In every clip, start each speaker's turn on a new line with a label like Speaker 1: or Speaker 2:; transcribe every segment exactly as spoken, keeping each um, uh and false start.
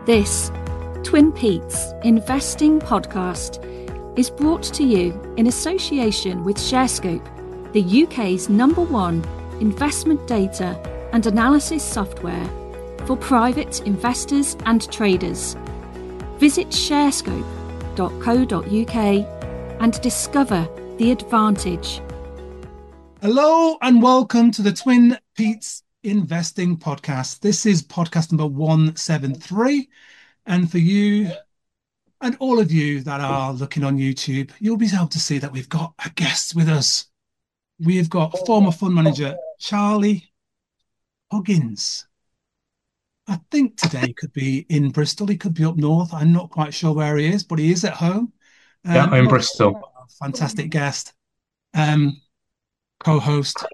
Speaker 1: This Twin Peaks Investing Podcast is brought to you in association with Sharescope, the U K's number one investment data and analysis software for private investors and traders. Visit sharescope dot co dot uk and discover the advantage.
Speaker 2: Hello and welcome to the Twin Peaks Investing Podcast. This is podcast number one seventy-three. And for you and all of you that are looking on YouTube, you'll be able to see that we've got a guest with us. We've got former fund manager Charlie Huggins. I think today he could be in Bristol. He could be up north. I'm not quite sure where he is, but he is at home. Um,
Speaker 3: yeah, I'm in Bristol.
Speaker 2: Fantastic guest. Um, co-host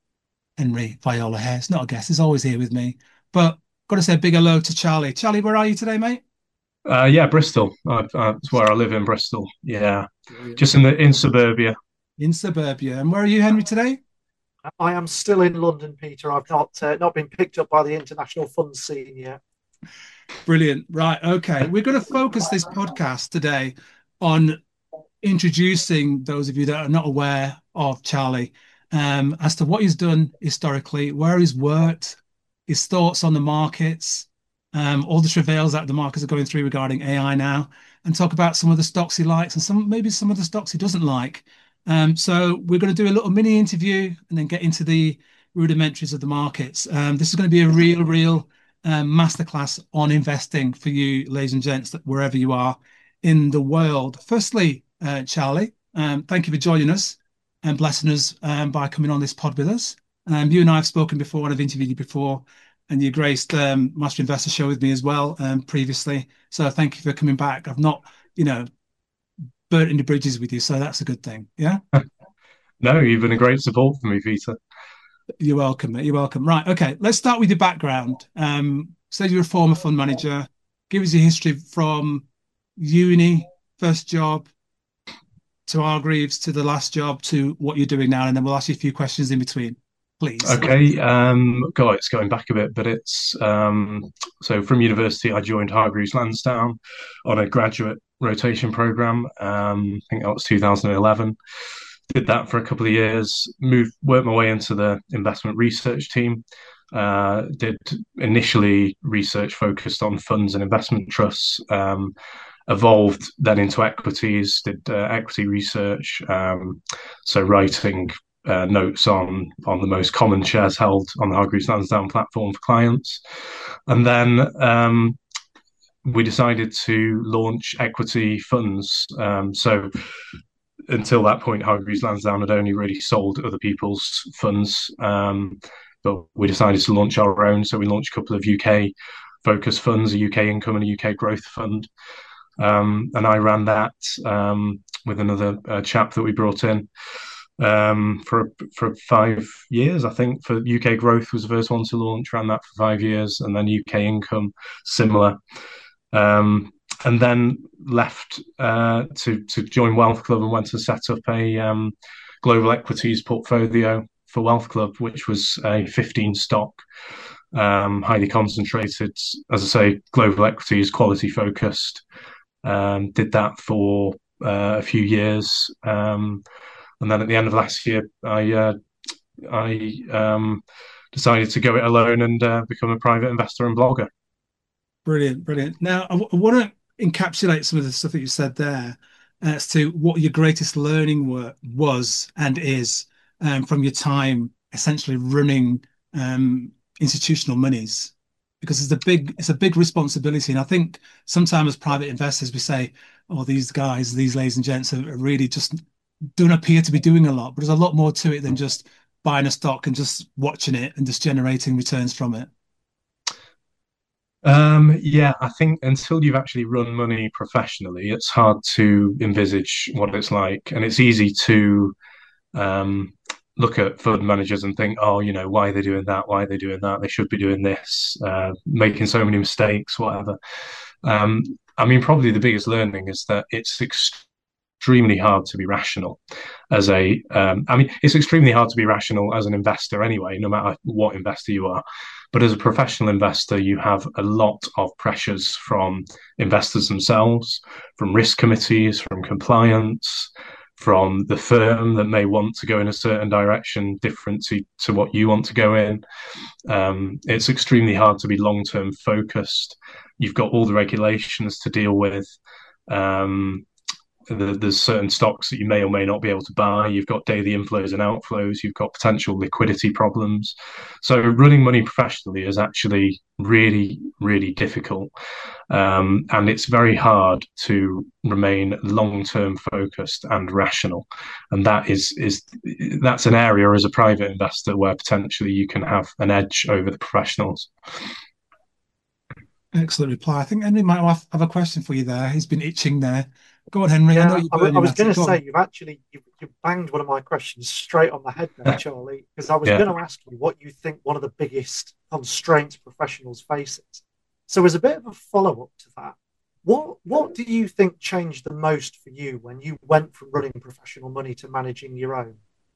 Speaker 2: Henry Viola here. It's not a guest. He's always here with me. But got to say a big hello to Charlie. Charlie, where are you today, mate?
Speaker 3: Uh, yeah, Bristol. Uh, uh, that's where I live in Bristol. Yeah, just in the in suburbia.
Speaker 2: In suburbia. And where are you, Henry, today?
Speaker 4: I am still in London, Peter. I've not uh, not been picked up by the international fund scene yet.
Speaker 2: Brilliant. Right. Okay. We're going to focus this podcast today on introducing those of you that are not aware of Charlie um, as to what he's done historically, where he's worked, his thoughts on the markets, um, all the travails that the markets are going through regarding A I now, and talk about some of the stocks he likes and some maybe some of the stocks he doesn't like. Um, so we're going to do a little mini interview and then get into the rudimentaries of the markets. Um, this is going to be a real, real um, masterclass on investing for you, ladies and gents, that wherever you are in the world. Firstly, uh, Charlie, um, thank you for joining us and blessing us um, by coming on this pod with us. Um, you and I have spoken before and I've interviewed you before, and you graced um, Master Investor Show with me as well um, previously. So thank you for coming back. I've not, you know, burnt any bridges with you, so that's a good thing. Yeah.
Speaker 3: No, you've been a great support for me, Peter.
Speaker 2: You're welcome, mate. You're welcome. Right. Okay. Let's start with your background. Um, so you're a former fund manager. Give us your history from uni, first job, to Hargreaves, to the last job, to what you're doing now, and then we'll ask you a few questions in between, please.
Speaker 3: Okay. Um, God, it's going back a bit, but it's um, so from university, I joined Hargreaves Lansdown on a graduate rotation program. Um, I think that was two thousand eleven. Did that for a couple of years. Moved, worked my way into the investment research team. Uh, did initially research focused on funds and investment trusts. Um, evolved then into equities. Did uh, equity research. Um, so writing uh, notes on on the most common shares held on the Hargreaves Lansdown platform for clients, and then. Um, we decided to launch equity funds. Um, so until that point, Hargreaves Lansdown had only really sold other people's funds. Um, but we decided to launch our own. So we launched a couple of U K focused funds, a U K income and a U K growth fund. Um, and I ran that um, with another uh, chap that we brought in um, for for five years. I think for U K growth was the first one to launch, ran that for five years. And then U K income, similar. Um, and then left uh, to to join Wealth Club and went to set up a um, global equities portfolio for Wealth Club, which was a fifteen stock, um, highly concentrated, as I say, global equities, quality focused. Um, did that for uh, a few years, um, and then at the end of last year, I uh, I um, decided to go it alone and uh, become a private investor and blogger.
Speaker 2: Brilliant, brilliant. Now, I, w- I want to encapsulate some of the stuff that you said there as to what your greatest learning were, was and is um, from your time essentially running um, institutional monies, because it's a big, it's a big responsibility. And I think sometimes as private investors, we say, "Oh, these guys, these ladies and gents, are really just don't appear to be doing a lot." But there's a lot more to it than just buying a stock and just watching it and just generating returns from it.
Speaker 3: Um, yeah, I think until you've actually run money professionally, it's hard to envisage what it's like. And it's easy to um, look at fund managers and think, oh, you know, why are they doing that? Why are they doing that? They should be doing this, uh, making so many mistakes, whatever. Um, I mean, probably the biggest learning is that it's extremely hard to be rational as a, um, I mean, it's extremely hard to be rational as an investor anyway, no matter what investor you are. But as a professional investor, you have a lot of pressures from investors themselves, from risk committees, from compliance, from the firm that may want to go in a certain direction different to, to what you want to go in. Um, it's extremely hard to be long-term focused. You've got all the regulations to deal with. Um, the, there's certain stocks that you may or may not be able to buy. You've got daily inflows and outflows. You've got potential liquidity problems. So running money professionally is actually really, really difficult. Um, and it's very hard to remain long-term focused and rational. And that is, is that's an area as a private investor where potentially you can have an edge over the professionals.
Speaker 2: Excellent reply. I think Henry might have a question for you there. He's been itching there. Go on, Henry.
Speaker 4: Yeah,
Speaker 2: I know you're
Speaker 4: I, I was going to say,
Speaker 2: on.
Speaker 4: you've actually you, you banged one of my questions straight on the head there, Charlie, because I was
Speaker 3: Yeah.
Speaker 4: going to ask you what you think one of the biggest constraints professionals faces. So as a bit of a follow-up to that, what what do you think changed the most for you when you went from running professional money to managing your own?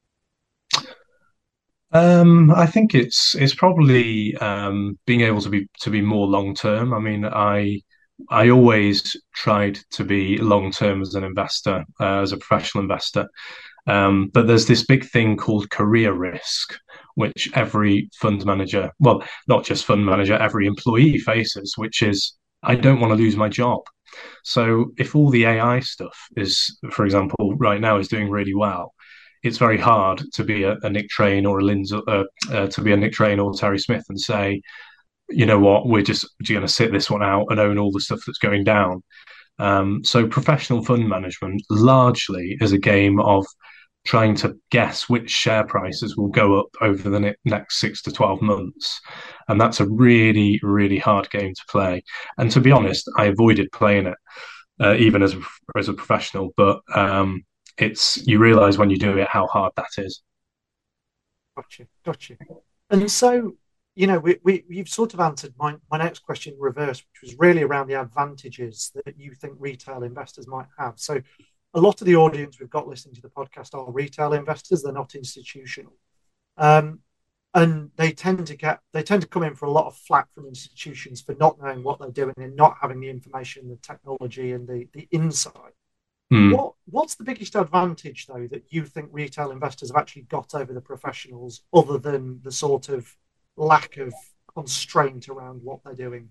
Speaker 3: Um, I think it's it's probably um, being able to be to be more long term. I mean, I I always tried to be long term as an investor, uh, as a professional investor. Um, but there's this big thing called career risk, which every fund manager, well, not just fund manager, every employee faces, which is I don't want to lose my job. So if all the A I stuff is, for example, right now is doing really well, it's very hard to be a, a Nick Train or a Lindsay, uh, uh, to be a Nick Train or Terry Smith and say, you know what, we're just going to sit this one out and own all the stuff that's going down. Um, so professional fund management largely is a game of trying to guess which share prices will go up over the ne- next six to twelve months. And that's a really, really hard game to play. And to be honest, I avoided playing it, uh, even as a, as a professional. But um, it's you realize when you do it how hard that is.
Speaker 4: Gotcha, gotcha. And so, you know, we, we you've sort of answered my, my next question in reverse, which was really around the advantages that you think retail investors might have. So a lot of the audience we've got listening to the podcast are retail investors. They're not institutional. Um, and they tend to get they tend to come in for a lot of flack from institutions for not knowing what they're doing and not having the information, the technology, and the, the insight.
Speaker 3: Mm.
Speaker 4: What what's the biggest advantage, though, that you think retail investors have actually got over the professionals, other than the sort of lack of constraint around what they're doing?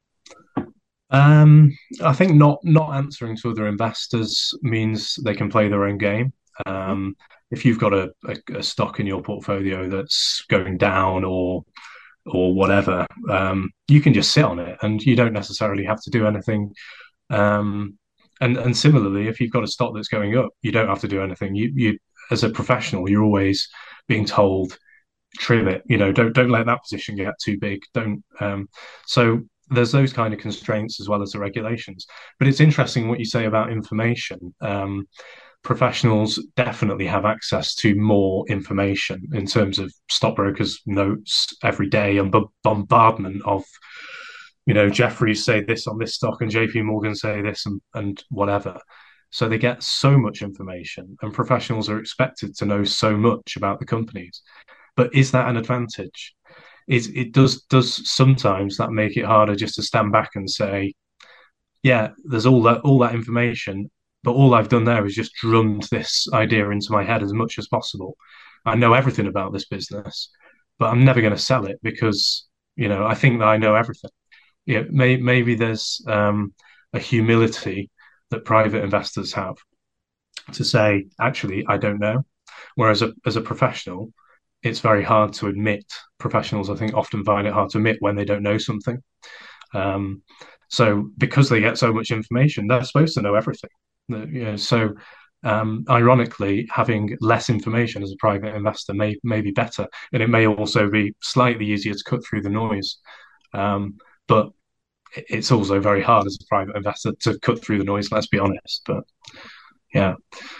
Speaker 3: Um, I think not not answering to other investors means they can play their own game. Um, mm-hmm. If you've got a, a, a stock in your portfolio that's going down or or whatever, um, you can just sit on it, and you don't necessarily have to do anything. Um, and and similarly, if you've got a stock that's going up, you don't have to do anything. You you as a professional, you're always being told, trim it. You know, don't don't let that position get too big. Don't. Um, so there's those kind of constraints as well as the regulations. But it's interesting what you say about information. Um, professionals definitely have access to more information in terms of stockbrokers' notes every day and b- bombardment of, you know, Jefferies say this on this stock and J P Morgan say this and, and whatever. So they get so much information, and professionals are expected to know so much about the companies. But is that an advantage? Is it does does sometimes that make it harder just to stand back and say, yeah, there's all that all that information, but all I've done there is just drummed this idea into my head as much as possible. I know everything about this business, but I'm never going to sell it because, you know, I think that I know everything. Yeah, may, maybe there's um, a humility that private investors have to say, actually, I don't know. Whereas a, as a professional, it's very hard to admit. Professionals, I think, often find it hard to admit when they don't know something. Um, so because they get so much information, they're supposed to know everything. You know, so um, ironically, having less information as a private investor may may be better, and it may also be slightly easier to cut through the noise. Um, but it's also very hard as a private investor to cut through the noise. Let's be honest. But yeah.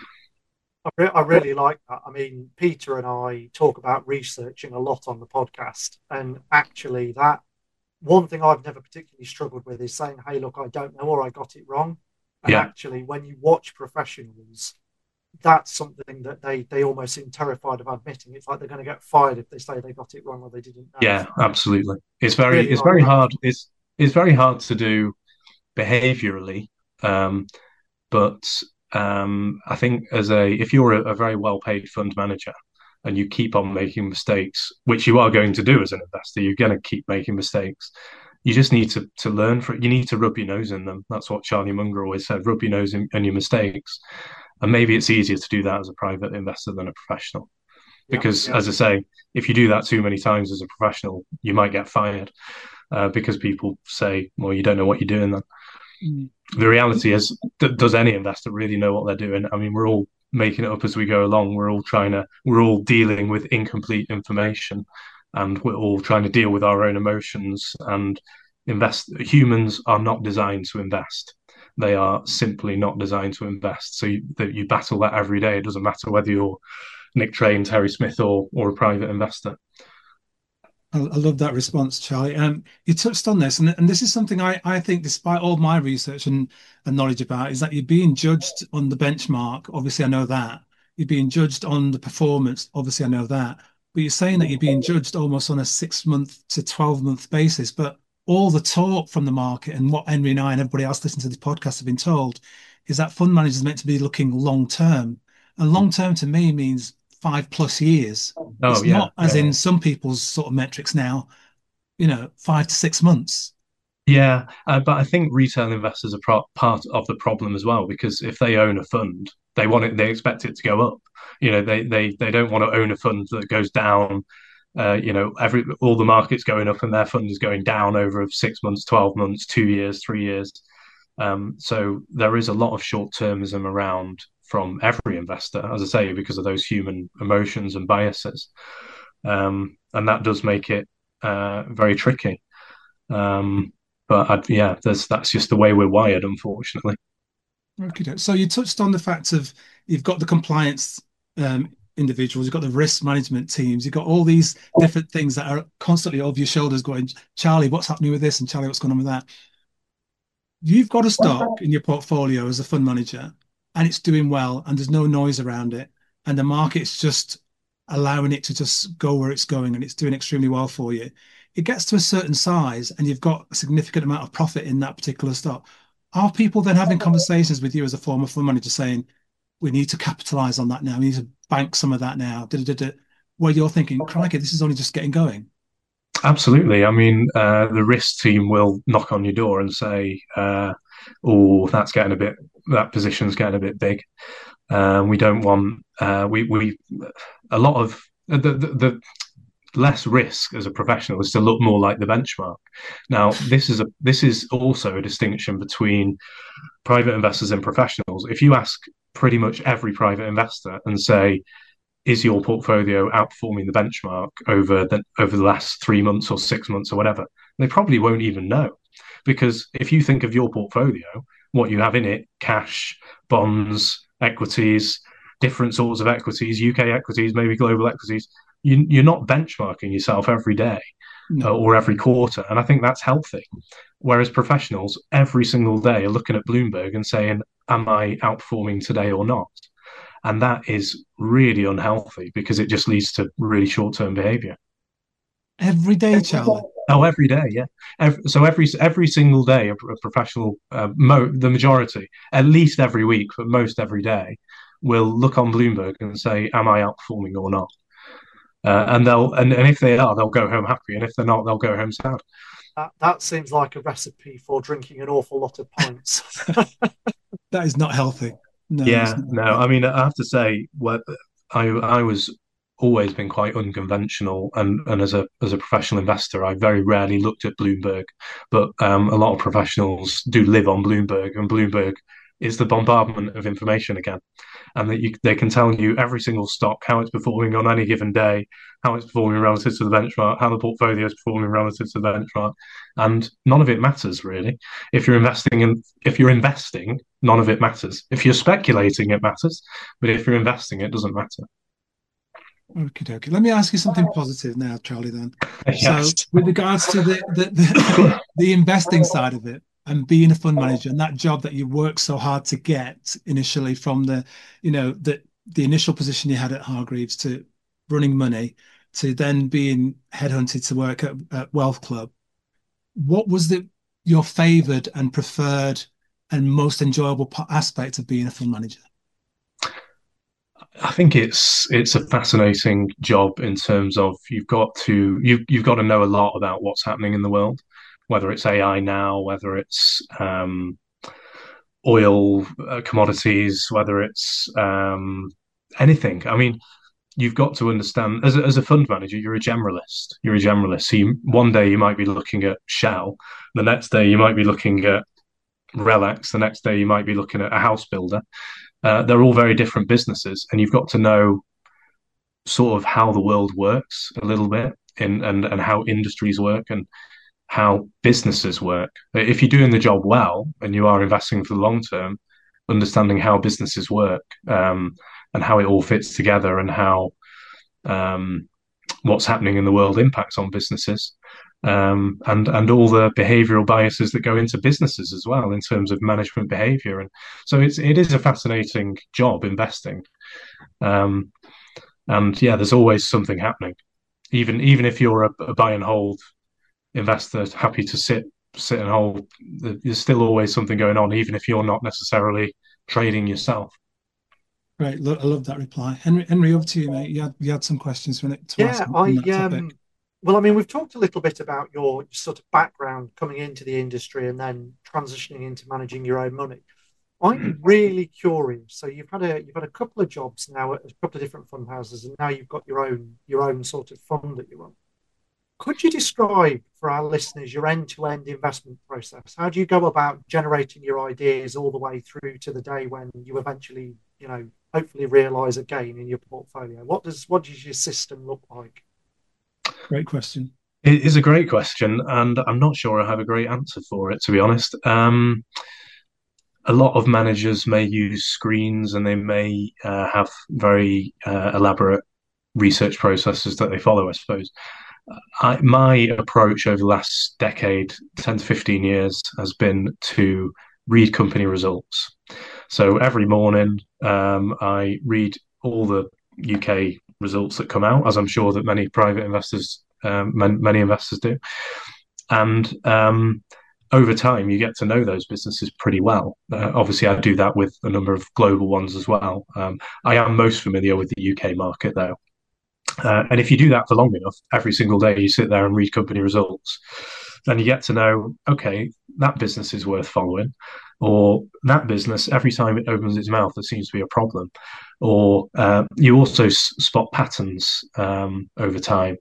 Speaker 4: I, re- I really like that. I mean, Peter and I talk about researching a lot on the podcast, and actually, that one thing I've never particularly struggled with is saying, "Hey, look, I don't know, or I got it wrong." And
Speaker 3: yeah.
Speaker 4: actually, when you watch professionals, that's something that they they almost seem terrified of admitting. It's like they're going to get fired if they say they got it wrong or they didn't know.
Speaker 3: Yeah, absolutely. It's very
Speaker 4: Really
Speaker 3: it's
Speaker 4: hard
Speaker 3: very
Speaker 4: work.
Speaker 3: hard. It's it's very hard to do behaviorally. Um, but um, I think as a if you're a, a very well paid fund manager and you keep on making mistakes, which you are going to do as an investor, you're going to keep making mistakes. You just need to to learn from it. You need to rub your nose in them. That's what Charlie Munger always said: rub your nose in, in your mistakes. And maybe it's easier to do that as a private investor than a professional.
Speaker 4: Yeah,
Speaker 3: Because,
Speaker 4: yeah,
Speaker 3: as I say, if you do that too many times as a professional, you might get fired uh, because people say, well, you don't know what you're doing then.
Speaker 2: Mm.
Speaker 3: The reality is, th- does any investor really know what they're doing? I mean, we're all making it up as we go along. We're all trying to, we're all dealing with incomplete information, and we're all trying to deal with our own emotions. And invest humans are not designed to invest. They are simply not designed to invest. So you, that you battle that every day. It doesn't matter whether you're Nick Train, Terry Smith, or or a private investor.
Speaker 2: I, I love that response, Charlie. Um, you touched on this, and, and this is something I, I think, despite all my research and, and knowledge about, is that you're being judged on the benchmark. Obviously, I know that. You're being judged on the performance. Obviously, I know that. But you're saying that you're being judged almost on a six month to twelve month basis. But all the talk from the market and what Henry and I and everybody else listening to this podcast have been told is that fund managers are meant to be looking long term. And long term to me means five plus years.
Speaker 3: Oh
Speaker 2: It's
Speaker 3: yeah,
Speaker 2: not as in some people's sort of metrics now, you know, five to six months.
Speaker 3: yeah, uh, but I think retail investors are pro- part of the problem as well because if they own a fund, they want it, they expect it to go up. You know, they they they don't want to own a fund that goes down. Uh, you know, every all the market's going up and their fund is going down over six months, twelve months, two years, three years. Um, so there is a lot of short termism around from every investor, as I say, because of those human emotions and biases, um, and that does make it uh, very tricky. Um, but I'd, yeah, there's, that's just the way we're wired, unfortunately.
Speaker 2: Okay. So you touched on the fact of you've got the compliance um, individuals, you've got the risk management teams, you've got all these different things that are constantly over your shoulders going, Charlie, what's happening with this? And Charlie, what's going on with that? You've got a stock in your portfolio as a fund manager and it's doing well and there's no noise around it. And the market's just allowing it to just go where it's going and it's doing extremely well for you. It gets to a certain size and you've got a significant amount of profit in that particular stock. Are people then having conversations with you as a former fund manager saying, we need to capitalize on that now, we need to bank some of that now, da, da, da, da, where you're thinking, crikey, this is only just getting going?
Speaker 3: Absolutely. I mean, uh, the risk team will knock on your door and say, uh, "Oh, that's getting a bit. That position's getting a bit big. Um, we don't want. Uh, we we a lot of the, the the less risk as a professional is to look more like the benchmark. Now, this is a this is also a distinction between private investors and professionals. If you ask pretty much every private investor and say, is your portfolio outperforming the benchmark over the over the last three months or six months or whatever? They probably won't even know. Because if you think of your portfolio, what you have in it, cash, bonds, equities, different sorts of equities, U K equities, maybe global equities, you, you're not benchmarking yourself every day uh,
Speaker 2: No.
Speaker 3: or every quarter. And I think that's healthy. Whereas professionals every single day are looking at Bloomberg and saying, am I outperforming today or not? And that is really unhealthy because it just leads to really short-term behavior.
Speaker 2: Every day, Charlie.
Speaker 3: Oh, every day, yeah. Every, so every every single day, a, a professional, uh, mo the majority, at least every week, but most every day, will look on Bloomberg and say, "Am I outperforming or not?" Uh, and they'll and, and if they are, they'll go home happy, and if they're not, they'll go home sad.
Speaker 4: That, that seems like a recipe for drinking an awful lot of pints.
Speaker 2: That is not healthy. No, it's
Speaker 3: Yeah,
Speaker 2: not
Speaker 3: no.
Speaker 2: healthy.
Speaker 3: I mean, I have to say, what I I was always been quite unconventional, and and as a as a professional investor, I very rarely looked at Bloomberg, but um, a lot of professionals do live on Bloomberg, and Bloomberg is the bombardment of information again, and that you they can tell you every single stock how it's performing on any given day, how it's performing relative to the benchmark, how the portfolio is performing relative to the benchmark, and none of it matters really. If you're investing in if you're investing, none of it matters. If you're speculating, it matters, but if you're investing, it doesn't matter.
Speaker 2: Okay, okay. Let me ask you something positive now, Charlie, then. So
Speaker 3: Yes.
Speaker 2: with regards to the the, the, the investing side of it, and being a fund manager and that job that you worked so hard to get initially from the, you know, the the initial position you had at Hargreaves to running money to then being headhunted to work at, at Wealth Club. What was the your favored and preferred and most enjoyable aspect of being a fund manager?
Speaker 3: I think it's it's a fascinating job in terms of you've got to you've you've got to know a lot about what's happening in the world, whether it's A I now, whether it's um, oil uh, commodities, whether it's um, anything. I mean, you've got to understand as a, as a fund manager, you're a generalist. You're a generalist. So you, one day you might be looking at Shell, the next day you might be looking at Relax, the next day you might be looking at a house builder. Uh, they're all very different businesses, and you've got to know sort of how the world works a little bit in, and, and how industries work and how businesses work. If you're doing the job well and you are investing for the long term, understanding how businesses work um, and how it all fits together and how um, what's happening in the world impacts on businesses um, and and all the behavioural biases that go into businesses as well in terms of management behaviour. And so it's it is a fascinating job investing. Um, and yeah, there's always something happening. Even even if you're a, a buy and hold investor, happy to sit sit and hold, there's still always something going on, even if you're not necessarily trading yourself.
Speaker 2: Great, look, I love that reply, Henry. Henry, over to you, mate. You had you had some questions for it to
Speaker 4: yeah,
Speaker 2: ask on
Speaker 4: I
Speaker 2: that topic.
Speaker 4: um, well, I mean, we've talked a little bit about your sort of background coming into the industry and then transitioning into managing your own money. I'm really curious. So you've had a you've had a couple of jobs now at a couple of different fund houses, and now you've got your own your own sort of fund that you run. Could you describe for our listeners your end-to-end investment process? How do you go about generating your ideas all the way through to the day when you eventually, you know, hopefully realize a gain in your portfolio? What does what does your system look like?
Speaker 2: Great question.
Speaker 3: It is a great question, and I'm not sure I have a great answer for it, to be honest. Um, a lot of managers may use screens and they may uh, have very uh, elaborate research processes that they follow, I suppose. I, my approach over the last decade, ten to fifteen years, has been to read company results. So every morning, um, I read all the U K results that come out, as I'm sure that many private investors, um, many, many investors do. And um, over time, you get to know those businesses pretty well. Uh, obviously, I do that with a number of global ones as well. Um, I am most familiar with the U K market, though. Uh, and if you do that for long enough, every single day you sit there and read company results, then you get to know, okay, that business is worth following, or that business, every time it opens its mouth, there seems to be a problem. Or uh, you also s- spot patterns um, over time.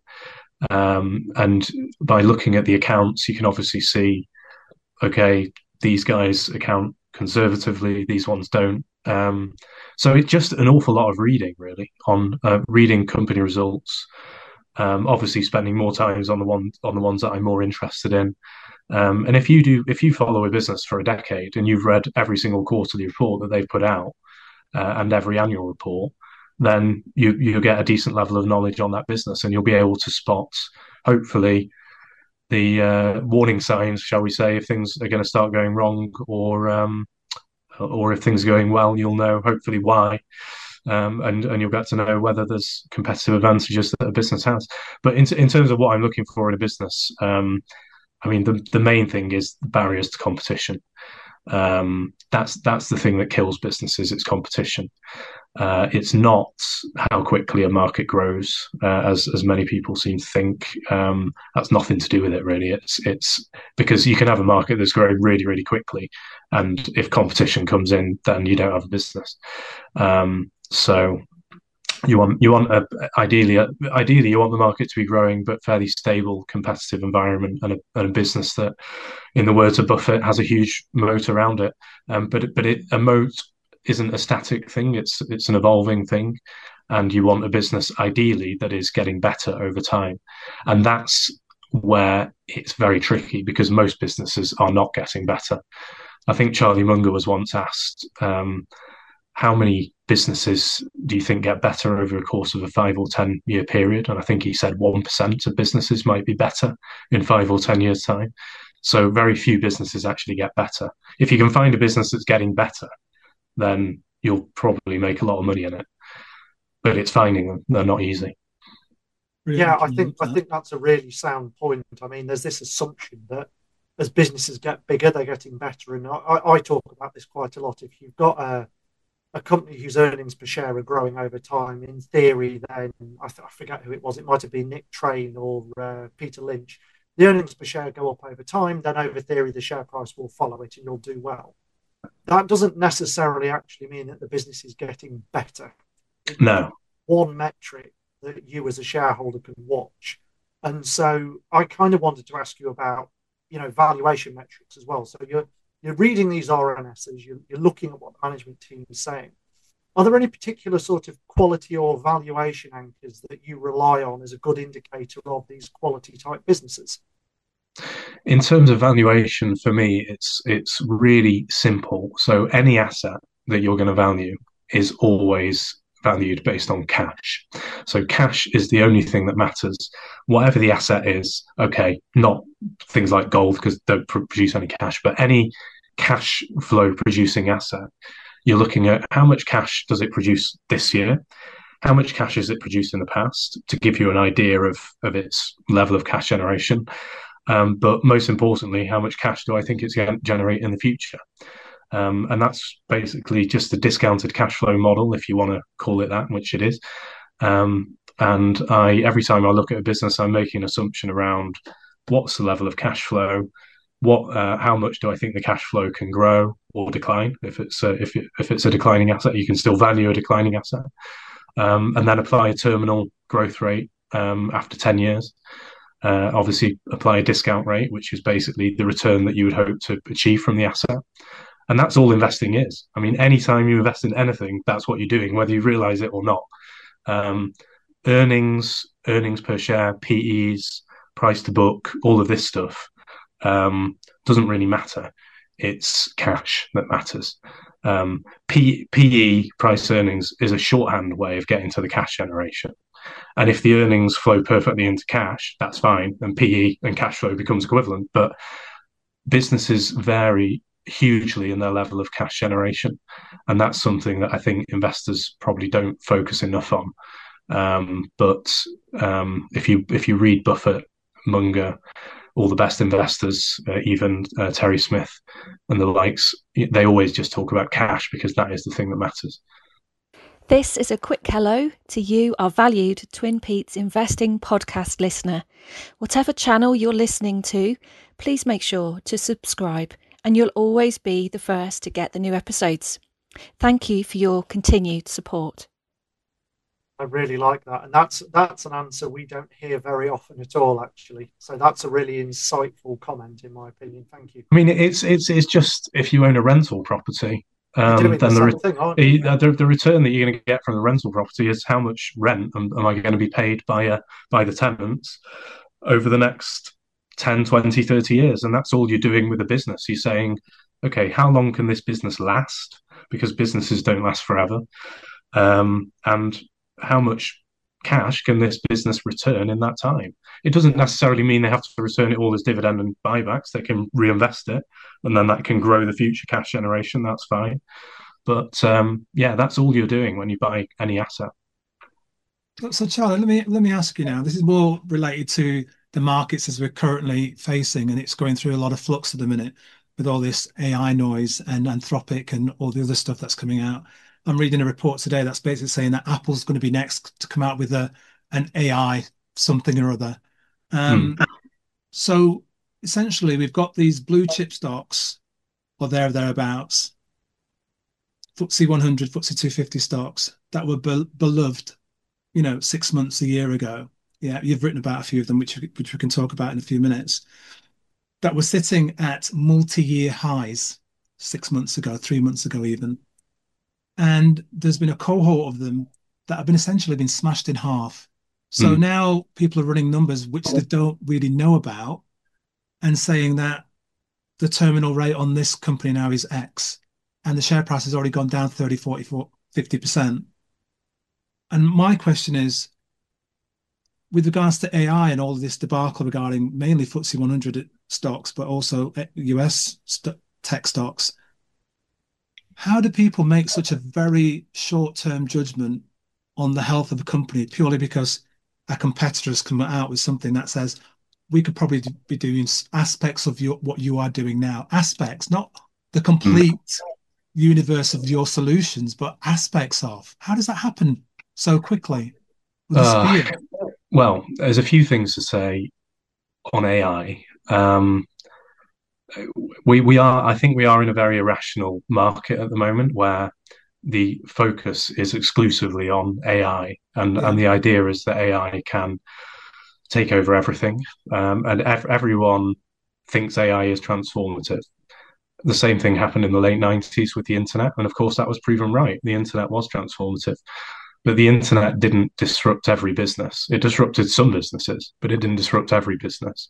Speaker 3: Um, and by looking at the accounts, you can obviously see, okay, these guys account conservatively, these ones don't. Um, so it's just an awful lot of reading, really, on uh, reading company results. Um, obviously, spending more times on the one on the ones that I'm more interested in. Um, and if you do, if you follow a business for a decade and you've read every single quarterly report that they've put out uh, and every annual report, then you you get a decent level of knowledge on that business, and you'll be able to spot, hopefully, the uh, warning signs, shall we say, if things are going to start going wrong, or um, or if things are going well, you'll know hopefully why, um, and and you'll get to know whether there's competitive advantages that a business has. But in in terms of what I'm looking for in a business, um, I mean the the main thing is barriers to competition. Um, that's that's the thing that kills businesses. It's competition. Uh, it's not how quickly a market grows, uh, as as many people seem to think. Um, that's nothing to do with it, really. It's it's because you can have a market that's growing really, really quickly, and if competition comes in, then you don't have a business. Um, so you want you want a, ideally a, ideally you want the market to be growing, but fairly stable, competitive environment, and a, and a business that, in the words of Buffett, has a huge moat around it. Um, but but it, a moat isn't a static thing; it's it's an evolving thing, and you want a business ideally that is getting better over time, and that's where it's very tricky because most businesses are not getting better. I think Charlie Munger was once asked, um, how many businesses do you think get better over a course of a five or ten year period? And I think he said one percent of businesses might be better in five or ten years' time. So very few businesses actually get better. If you can find a business that's getting better, then you'll probably make a lot of money in it. But it's finding them; they're not easy.
Speaker 4: Yeah, I think I think that's a really sound point. I mean, there's this assumption that as businesses get bigger, they're getting better, and I, I talk about this quite a lot. If you've got a a company whose earnings per share are growing over time, in theory, then I, th- I forget who it was. It might have been Nick Train or uh, Peter Lynch. The earnings per share go up over time, then over theory, the share price will follow it, and you'll do well. That doesn't necessarily actually mean that the business is getting better.
Speaker 3: No.
Speaker 4: One metric that you as a shareholder can watch. And so I kind of wanted to ask you about, you know, valuation metrics as well. So you're you're reading these R N Ss, you're, you're looking at what the management team is saying. Are there any particular sort of quality or valuation anchors that you rely on as a good indicator of these quality type businesses?
Speaker 3: In terms of valuation, for me, it's it's really simple. So any asset that you're going to value is always valued based on cash. So cash is the only thing that matters. Whatever the asset is, okay, not things like gold because they don't produce any cash, but any cash flow producing asset, you're looking at how much cash does it produce this year? How much cash has it produced in the past to give you an idea of, of its level of cash generation? Um, but most importantly, how much cash do I think it's going to generate in the future? Um, and that's basically just a discounted cash flow model, if you want to call it that, which it is. Um, and I, every time I look at a business, I'm making an assumption around what's the level of cash flow, what, uh, how much do I think the cash flow can grow or decline? If it's a, if it, if it's a declining asset, you can still value a declining asset, um, and then apply a terminal growth rate um, after ten years. Uh, obviously, apply a discount rate, which is basically the return that you would hope to achieve from the asset. And that's all investing is. I mean, anytime you invest in anything, that's what you're doing, whether you realize it or not. Um, earnings, earnings per share, P Es, price to book, all of this stuff um, doesn't really matter. It's cash that matters. Um, P, PE, price earnings, is a shorthand way of getting to the cash generation. And if the earnings flow perfectly into cash, that's fine. And P E and cash flow becomes equivalent. But businesses vary hugely in their level of cash generation. And that's something that I think investors probably don't focus enough on. Um, but um, if you if you read Buffett, Munger, all the best investors, uh, even uh, Terry Smith and the likes, they always just talk about cash because that is the thing that matters.
Speaker 1: This is a quick hello to you, our valued Twin Peaks Investing podcast listener. Whatever channel you're listening to, please make sure to subscribe and you'll always be the first to get the new episodes. Thank you for your continued support.
Speaker 4: I really like that. And that's that's an answer we don't hear very often at all, actually. So that's a really insightful comment, in my opinion. Thank you.
Speaker 3: I mean, it's it's it's just if you own a rental property, um, then
Speaker 4: the,
Speaker 3: the,
Speaker 4: re- thing,
Speaker 3: the, the the return that you're going to get from the rental property is how much rent am, am I going to be paid by uh, by the tenants over the next ten, twenty, thirty years. And that's all you're doing with a business. You're saying, okay, how long can this business last? Because businesses don't last forever. Um, and how much cash can this business return in that time? It doesn't necessarily mean they have to return it all as dividend and buybacks. They can reinvest it, and then that can grow the future cash generation. That's fine. But um, yeah, that's all you're doing when you buy any asset.
Speaker 2: So, Charlie, let me let me ask you now. This is more related to the markets as we're currently facing, and it's going through a lot of flux at the minute with all this A I noise and Anthropic and all the other stuff that's coming out. I'm reading a report today that's basically saying that Apple's going to be next to come out with a an A I something or other. Um, mm. So essentially, we've got these blue chip stocks, or there or thereabouts, F T S E one hundred, F T S E two fifty stocks that were be- beloved, you know, six months, a year ago. Yeah, you've written about a few of them, which which we can talk about in a few minutes. That were sitting at multi-year highs six months ago, three months ago, even. And there's been a cohort of them that have been essentially been smashed in half. So mm. now people are running numbers which they don't really know about and saying that the terminal rate on this company now is X and the share price has already gone down thirty, forty, fifty percent. And my question is, with regards to A I and all of this debacle regarding mainly F T S E one hundred stocks, but also U S st- tech stocks. How do people make such a very short-term judgment on the health of a company purely because a competitor's come out with something that says we could probably be doing aspects of your, what you are doing now, aspects, not the complete mm. universe of your solutions, but aspects of. How does that happen so quickly?
Speaker 3: Uh, well, there's a few things to say on A I. Um, we we are, I think, we are in a very irrational market at the moment where the focus is exclusively on A I, and yeah. and the idea is that A I can take over everything, um, and ev- everyone thinks A I is transformative. The same thing happened in the late nineties with the internet, and of course that was proven right. The internet was transformative, but the internet didn't disrupt every business. It disrupted some businesses, but it didn't disrupt every business.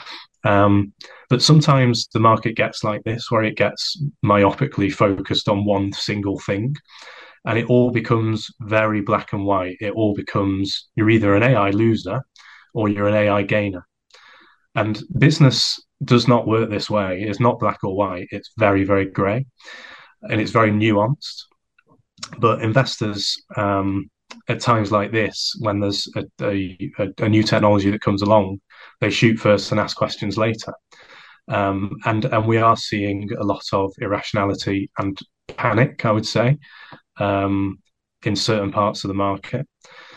Speaker 3: Um, but sometimes the market gets like this, where it gets myopically focused on one single thing, and it all becomes very black and white. It all becomes, you're either an A I loser or you're an A I gainer. And business does not work this way. It's not black or white. It's very, very grey, and it's very nuanced. But investors, um, at times like this, when there's a, a, a new technology that comes along, they shoot first and ask questions later. Um, and, and we are seeing a lot of irrationality and panic, I would say, um, in certain parts of the market.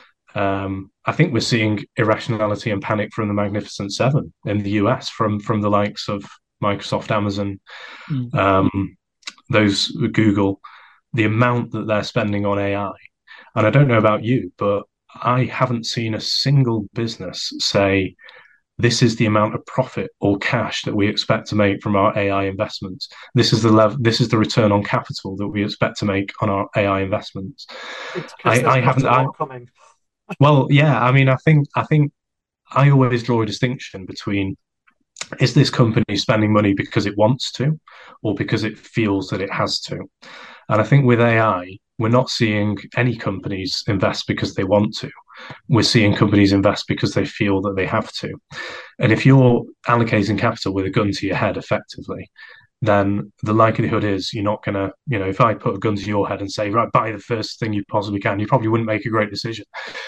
Speaker 3: Um, I think we're seeing irrationality and panic from the Magnificent Seven in the U S, from from the likes of Microsoft, Amazon, mm. um, those Google, the amount that they're spending on A I. And I don't know about you, but I haven't seen a single business say, this is the amount of profit or cash that we expect to make from our A I investments. This is the level, this is the return on capital that we expect to make on our A I investments.
Speaker 4: I, I haven't. I, coming.
Speaker 3: Well, yeah, I mean, I think I think I always draw a distinction between, is this company spending money because it wants to, or because it feels that it has to? And I think with A I, we're not seeing any companies invest because they want to. We're seeing companies invest because they feel that they have to. And if you're allocating capital with a gun to your head effectively, then the likelihood is you're not going to, you know, if I put a gun to your head and say, right, buy the first thing you possibly can, you probably wouldn't make a great decision.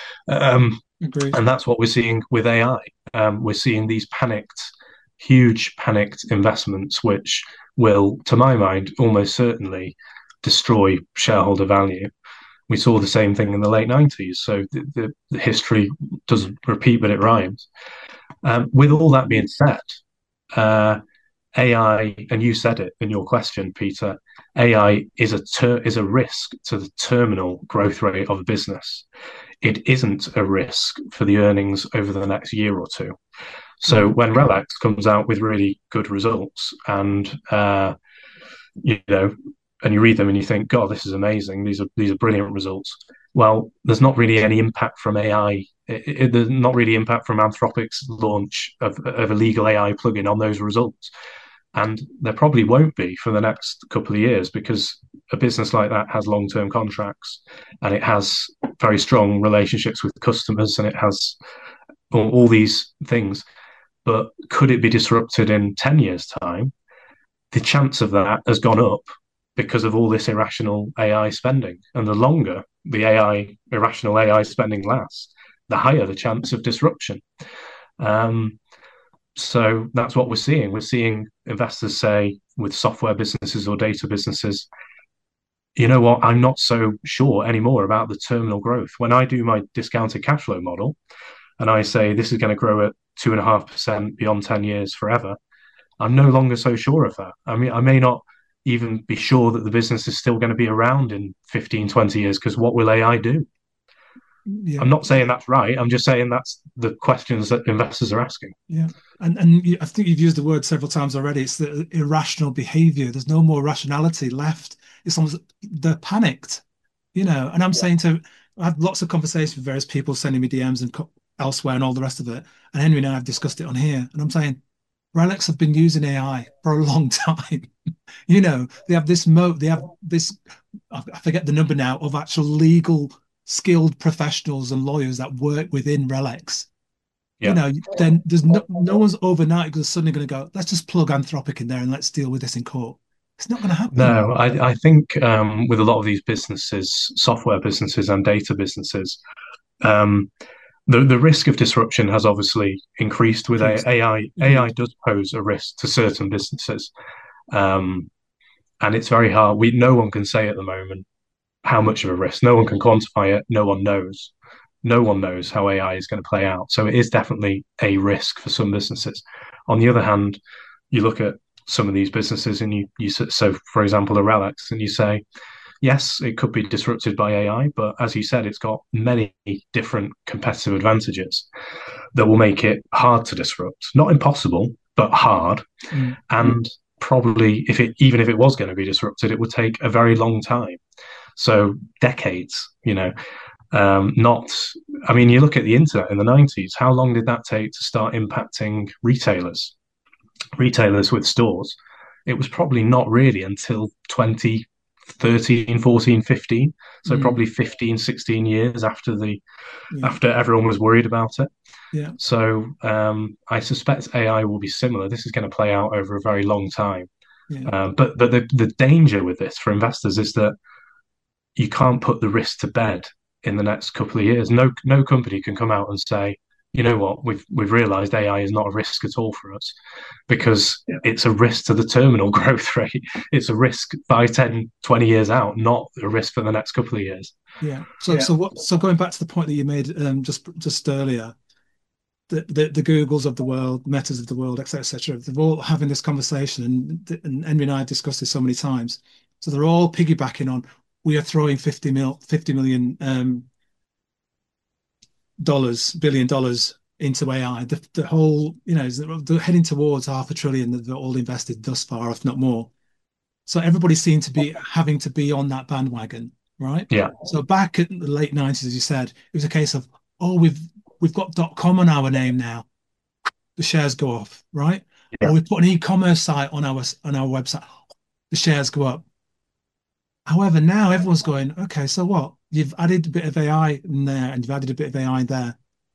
Speaker 3: Um, and that's what we're seeing with A I. Um, we're seeing these panicked, huge panicked investments, which will, to my mind, almost certainly destroy shareholder value. We saw the same thing in the late nineties. So the, the, the history doesn't repeat, but it rhymes. Um, with all that being said, uh, A I, and you said it in your question, Peter, A I is a ter- is a risk to the terminal growth rate of a business. It isn't a risk for the earnings over the next year or two. So mm-hmm. when RELX comes out with really good results, and uh, you know, and you read them and you think, God, this is amazing. These are these are brilliant results. Well, there's not really any impact from A I. It, it, there's not really impact from Anthropic's launch of, of a legal A I plugin on those results. And there probably won't be for the next couple of years, because a business like that has long-term contracts, and it has very strong relationships with customers, and it has all, all these things. But could it be disrupted in ten years' time? The chance of that has gone up because of all this irrational A I spending. And the longer the A I, irrational A I spending lasts, the higher the chance of disruption. Um, So that's what we're seeing. We're seeing investors say, with software businesses or data businesses, you know what, I'm not so sure anymore about the terminal growth. When I do my discounted cash flow model and I say this is going to grow at two and a half percent beyond ten years forever, I'm no longer so sure of that. I mean, I may not even be sure that the business is still going to be around in fifteen, twenty years, because what will A I do? Yeah. I'm not saying that's right. I'm just saying that's the questions that investors are asking.
Speaker 2: Yeah. And and I think you've used the word several times already. It's the irrational behavior. There's no more rationality left. It's almost, they're panicked, you know. And I'm saying to, I have lots of conversations with various people sending me D Ms and co- elsewhere and all the rest of it. And Henry and I have discussed it on here. And I'm saying, RELX have been using A I for a long time. You know, they have this mo, they have this, I forget the number now, of actual legal skilled professionals and lawyers that work within RELX. you
Speaker 3: Yeah.
Speaker 2: know, then there's no, no one's overnight because suddenly going to go, let's just plug Anthropic in there and let's deal with this in court. It's not going to happen.
Speaker 3: No, I, I think um, with a lot of these businesses, software businesses and data businesses, um, the the risk of disruption has obviously increased with
Speaker 2: Increased.
Speaker 3: A I.
Speaker 2: Agreed.
Speaker 3: A I does pose a risk to certain businesses, um, and it's very hard. We no one can say at the moment how much of a risk. No one can quantify it. No one knows. No one knows how A I is going to play out. So it is definitely a risk for some businesses. On the other hand, you look at some of these businesses and you, you so for example, a RELX, and you say, yes, it could be disrupted by A I, but as you said, it's got many different competitive advantages that will make it hard to disrupt. Not impossible, but hard.
Speaker 2: Mm.
Speaker 3: And probably if it even if it was going to be disrupted, it would take a very long time. So decades, you know, um, not, I mean, you look at the internet in the nineties, how long did that take to start impacting retailers, retailers with stores? It was probably not really until twenty thirteen, fourteen, fifteen. So
Speaker 2: Mm.
Speaker 3: probably fifteen, sixteen years after the,
Speaker 2: Yeah.
Speaker 3: after everyone was worried about it.
Speaker 2: Yeah.
Speaker 3: So um, I suspect A I will be similar. This is going to play out over a very long time.
Speaker 2: Yeah.
Speaker 3: Um, but but the, the danger with this for investors is that you can't put the risk to bed in the next couple of years. No, no company can come out and say, you know what, we've we've realised A I is not a risk at all for us, because yeah. it's a risk to the terminal growth rate. It's a risk five, ten, twenty years out, not a risk for the next couple of years.
Speaker 2: Yeah. So
Speaker 3: yeah.
Speaker 2: so what? So going back to the point that you made um, just just earlier, the, the the Googles of the world, Metas of the world, et cetera, et cetera, they're all having this conversation, and and Henry and I have discussed this so many times. So they're all piggybacking on, we are throwing fifty mil, fifty million um, dollars, billion dollars into A I. The, the whole, you know, they're heading towards half a trillion that they're all invested thus far, if not more. So everybody seemed to be having to be on that bandwagon, right?
Speaker 3: Yeah.
Speaker 2: So back in the late nineties, as you said, it was a case of, oh, we've we've got .com on our name now. The shares go off, right? Yeah. Or we put an e-commerce site on our on our website. The shares go up. However, now everyone's going, okay, so what? You've added a bit of A I in there and you've added a bit of A I there.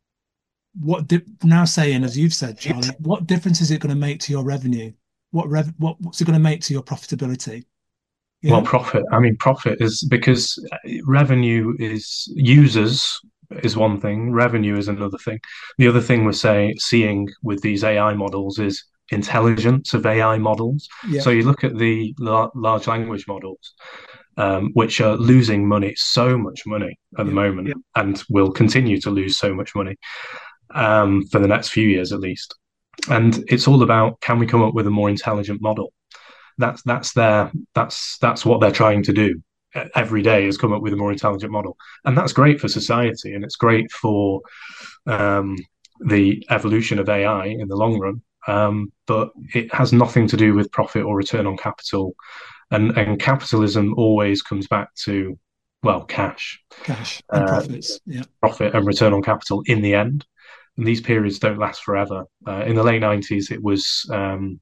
Speaker 2: What di- now saying, as you've said, Charlie, what difference is it going to make to your revenue? What rev- what, what's it going to make to your profitability?
Speaker 3: Yeah? Well, profit. I mean, profit is because revenue is users is one thing, revenue is another thing. The other thing we're saying, seeing with these A I models is intelligence of A I models. Yeah. So you look at the la- large language models, um, which are losing money, so much money at yeah. the moment, yeah. and will continue to lose so much money um, for the next few years at least. And it's all about, can we come up with a more intelligent model? That's that's their that's that's what they're trying to do every day, is come up with a more intelligent model, and that's great for society, and it's great for um, the evolution of A I in the long run. Um, but it has nothing to do with profit or return on capital, and and capitalism always comes back to, well, cash,
Speaker 2: cash and uh, profits, yeah,
Speaker 3: profit and return on capital in the end. And these periods don't last forever. Uh, in the late nineties, it was um,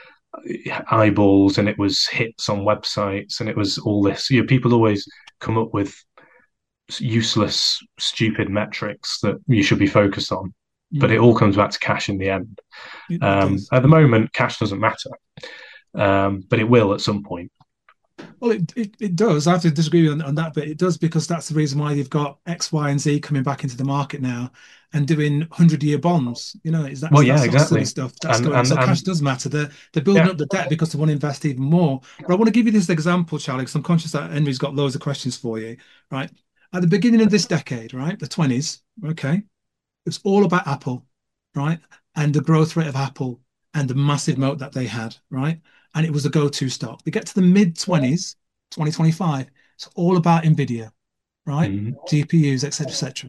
Speaker 3: eyeballs, and it was hits on websites, and it was all this. You know, people always come up with useless, stupid metrics that you should be focused on. But it all comes back to cash in the end. Um, at the moment, cash doesn't matter, um, but it will at some point.
Speaker 2: Well, it, it, it does. I have to disagree on, on that bit. It does, because that's the reason why you've got X, Y, and Z coming back into the market now and doing hundred-year bonds. You know, is that
Speaker 3: well, yeah,
Speaker 2: that's
Speaker 3: exactly
Speaker 2: stuff that's
Speaker 3: and,
Speaker 2: going on.
Speaker 3: And,
Speaker 2: so
Speaker 3: and,
Speaker 2: cash does matter. They're they're building
Speaker 3: yeah.
Speaker 2: up the debt because they want to invest even more. But I want to give you this example, Charlie, because I'm conscious that Henry's got loads of questions for you. Right at the beginning of this decade, right, the twenties. Okay, it's all about Apple. Right. And the growth rate of Apple and the massive moat that they had. Right. And it was a go-to stock. We get to the mid twenties, twenty twenty-five. It's all about NVIDIA. Right. Mm-hmm. G P Us, et cetera, et cetera.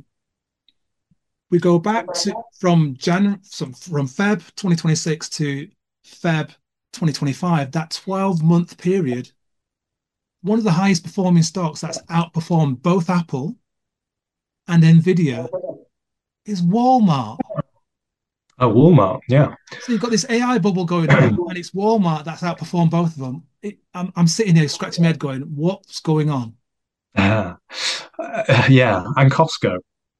Speaker 2: We go back to from Jan from Feb twenty twenty-six to Feb twenty twenty-five, that twelve month period. One of the highest performing stocks that's outperformed both Apple and NVIDIA is Walmart.
Speaker 3: Oh, Walmart, yeah.
Speaker 2: So you've got this A I bubble going on, and it's Walmart that's outperformed both of them. It, I'm, I'm sitting here scratching my head going, what's going on?
Speaker 3: Uh, uh, yeah, and Costco.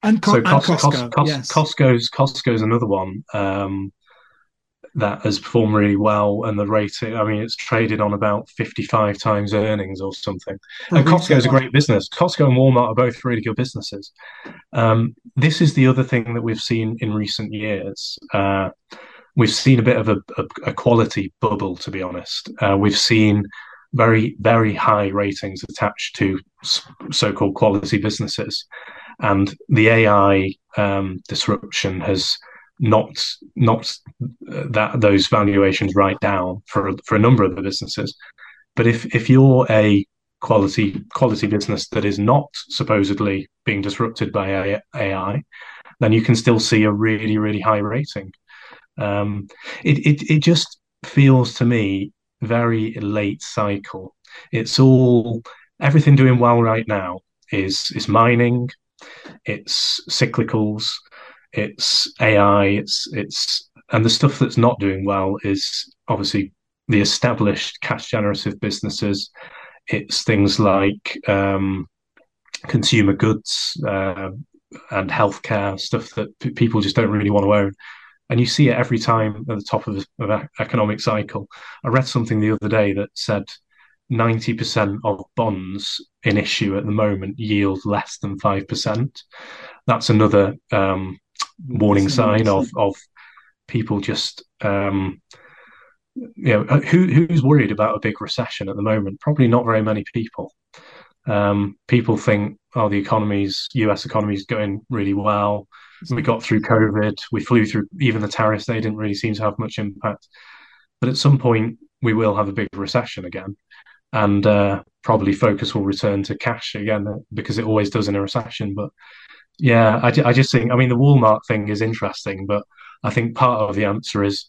Speaker 2: And, Co-
Speaker 3: So
Speaker 2: and
Speaker 3: Cos, Cos,
Speaker 2: Costco,
Speaker 3: Cos,
Speaker 2: yes.
Speaker 3: Costco's Costco's another one um, that has performed really well, and the rating. I mean, it's traded on about fifty-five times earnings or something.
Speaker 2: For a
Speaker 3: And Costco's a
Speaker 2: retailer.
Speaker 3: great business. Costco and Walmart are both really good businesses. Um, this is the other thing that we've seen in recent years. Uh, we've seen a bit of a, a, a quality bubble, to be honest. Uh, we've seen very, very high ratings attached to so-called quality businesses, and the A I um, disruption has knocked knocked that those valuations right down for for a number of the businesses. But if if you're a quality quality business that is not supposedly being disrupted by A I, then you can still see a really, really high rating. Um, it, it it just feels to me very late cycle. It's all everything doing well right now is is mining, it's cyclicals, it's A I, it's it's and the stuff that's not doing well is obviously the established cash generative businesses. It's things like um, consumer goods uh, and healthcare stuff that p- people just don't really want to own. And you see it every time at the top of an economic cycle. I read something the other day that said ninety percent of bonds in issue at the moment yield less than five percent. That's another um, warning sign of, of people just, um, you know, who, who's worried about a big recession at the moment? Probably not very many people. Um, people think, oh, the economy's U S economy is going really well. We got through COVID. We flew through even the tariffs. They didn't really seem to have much impact. But at some point, we will have a big recession again, and uh, probably focus will return to cash again because it always does in a recession. But yeah, I, I just think, I mean, the Walmart thing is interesting, but I think part of the answer is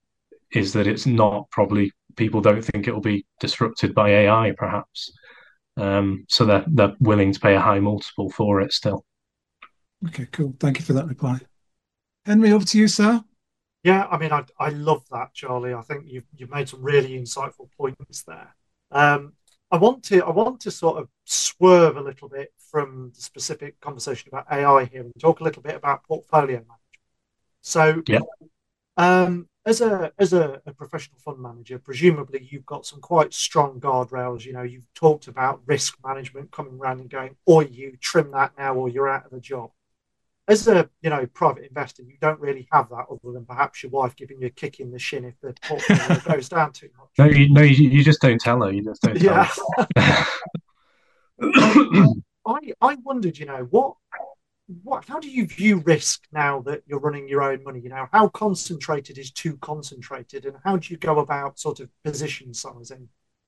Speaker 3: is that it's not probably people don't think it will be disrupted by A I, perhaps. Um, so they're they're willing to pay a high multiple for it still.
Speaker 2: Okay, cool. Thank you for that reply. Henry, over to you, sir.
Speaker 4: Yeah, I mean, I I love that, Charlie. I think you've you've made some really insightful points there. Um, I want to I want to sort of swerve a little bit from the specific conversation about A I here and talk a little bit about portfolio management. So,
Speaker 3: yeah.
Speaker 4: um, as a as a, a professional fund manager, presumably you've got some quite strong guardrails. You know, you've talked about risk management coming around and going, or you trim that now, or you're out of the job. As a you know private investor, you don't really have that, other than perhaps your wife giving you a kick in the shin if the portfolio goes down too much.
Speaker 3: No, you, no, you, you just don't tell her. You just don't tell
Speaker 4: Yeah.
Speaker 3: her.
Speaker 4: I I wondered, you know, what what how do you view risk now that you're running your own money? You know, how concentrated is too concentrated, and how do you go about sort of position sizing?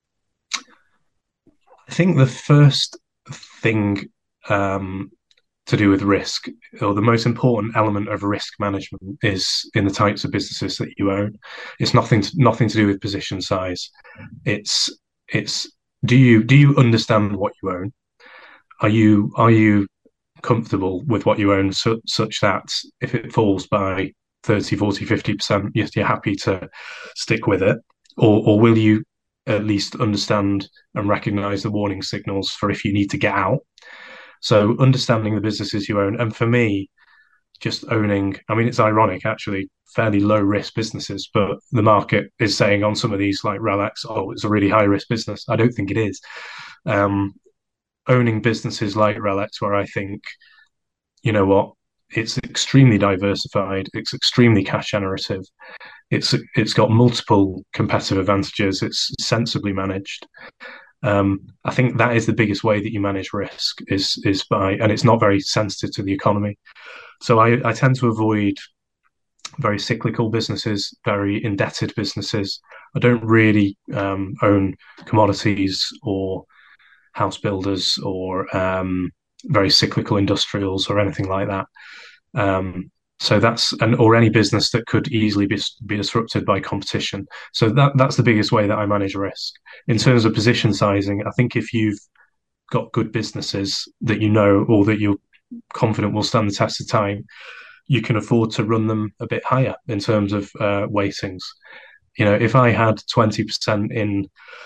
Speaker 3: I think the first thing um, to do with risk, or the most important element of risk management, is in the types of businesses that you own. It's nothing to, nothing to do with position size. It's it's do you do you understand what you own? Are you are you comfortable with what you own, su- such that if it falls by thirty, forty, fifty percent, you're, you're happy to stick with it? Or, or will you at least understand and recognize the warning signals for if you need to get out? So understanding the businesses you own. And for me, just owning, I mean, it's ironic, actually, fairly low risk businesses, but the market is saying on some of these like RELX, oh, it's a really high risk business. I don't think it is. Um, owning businesses like RELX, where I think, you know what, it's extremely diversified, it's extremely cash generative, it's it's got multiple competitive advantages, it's sensibly managed. Um, I think that is the biggest way that you manage risk is is by, and it's not very sensitive to the economy. So I, I tend to avoid very cyclical businesses, very indebted businesses. I don't really um, own commodities or house builders or um, very cyclical industrials or anything like that. Um, so that's and or any business that could easily be, be disrupted by competition. So that that's the biggest way that I manage risk. In terms of position sizing, I think if you've got good businesses that you know or that you're confident will stand the test of time, you can afford to run them a bit higher in terms of uh, weightings. You know, if I had twenty percent in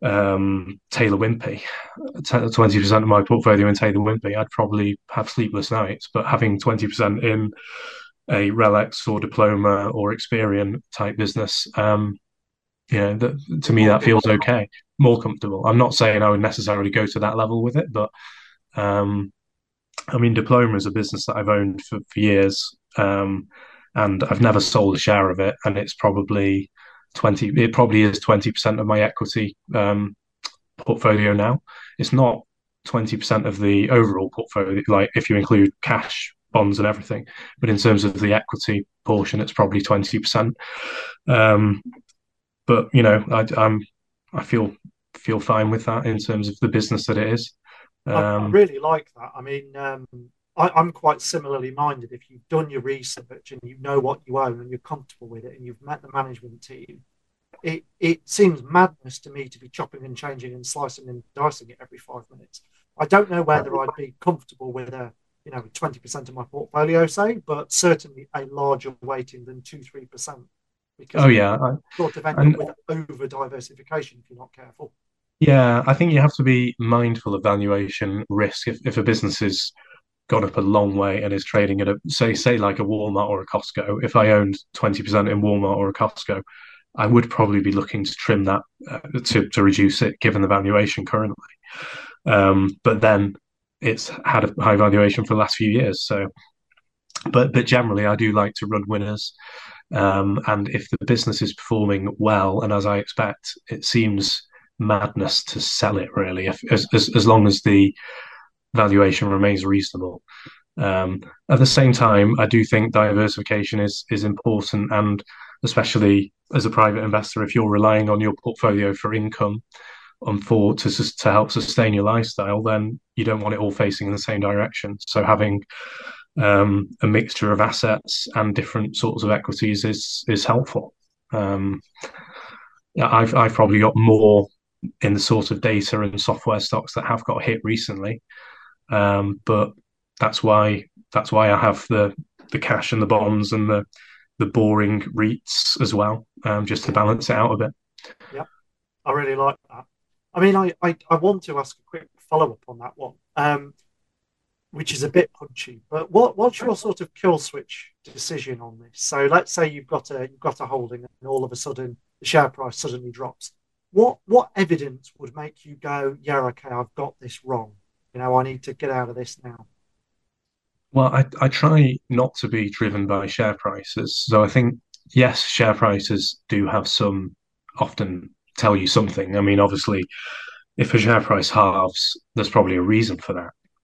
Speaker 3: um, Taylor Wimpey, twenty percent of my portfolio in Taylor Wimpey, I'd probably have sleepless nights. But having twenty percent in a RELX or Diploma or Experian type business, um, you know, that, to me, that feels okay, more comfortable. I'm not saying I would necessarily go to that level with it, but um, I mean, Diploma is a business that I've owned for, for years, um, and I've never sold a share of it, and it's probably twenty. It probably is twenty percent of my equity um, portfolio now. It's not twenty percent of the overall portfolio, like if you include cash, bonds, and everything. But in terms of the equity portion, it's probably twenty percent. Um, but you know, I, I'm I feel feel fine with that in terms of the business that it is.
Speaker 4: I, I
Speaker 3: Um,
Speaker 4: really like that. I mean, um, I, I'm quite similarly minded. If you've done your research and you know what you own and you're comfortable with it and you've met the management team, it, it seems madness to me to be chopping and changing and slicing and dicing it every five minutes. I don't know whether I'd be comfortable with a, you know, twenty percent of my portfolio, say, but certainly a larger weighting than two, three percent. Because
Speaker 3: oh yeah, I,
Speaker 4: sort of end
Speaker 3: and
Speaker 4: up with over diversification if you're not careful.
Speaker 3: yeah, I think you have to be mindful of valuation risk. If if a business has gone up a long way and is trading at a say say like a Walmart or a Costco, if I owned twenty percent in Walmart or a Costco, I would probably be looking to trim that uh, to to reduce it given the valuation currently. Um, but then it's had a high valuation for the last few years. So, but but generally, I do like to run winners. Um, and if the business is performing well, and as I expect, it seems madness to sell it really, if, as, as as long as the valuation remains reasonable. Um, at the same time, I do think diversification is is important, and especially as a private investor, if you're relying on your portfolio for income and for to to help sustain your lifestyle, then you don't want it all facing in the same direction. So having um, a mixture of assets and different sorts of equities is is helpful. Um, yeah, I've I've probably got more in the sort of data and software stocks that have got hit recently, um, but that's why that's why I have the the cash and the bonds and the the boring REITs as well, um, just to balance it out a bit.
Speaker 4: Yeah, I really like that. I mean, I, I, I want to ask a quick follow up on that one, um, which is a bit punchy. But what what's your sort of kill switch decision on this? So let's say you've got a you've got a holding, and all of a sudden the share price suddenly drops. What what evidence would make you go, yeah, okay, I've got this wrong. You know, I need to get out of this now.
Speaker 3: Well, I, I try not to be driven by share prices. So I think, yes, share prices do have some, often tell you something. I mean, obviously, if a share price halves, there's probably a reason for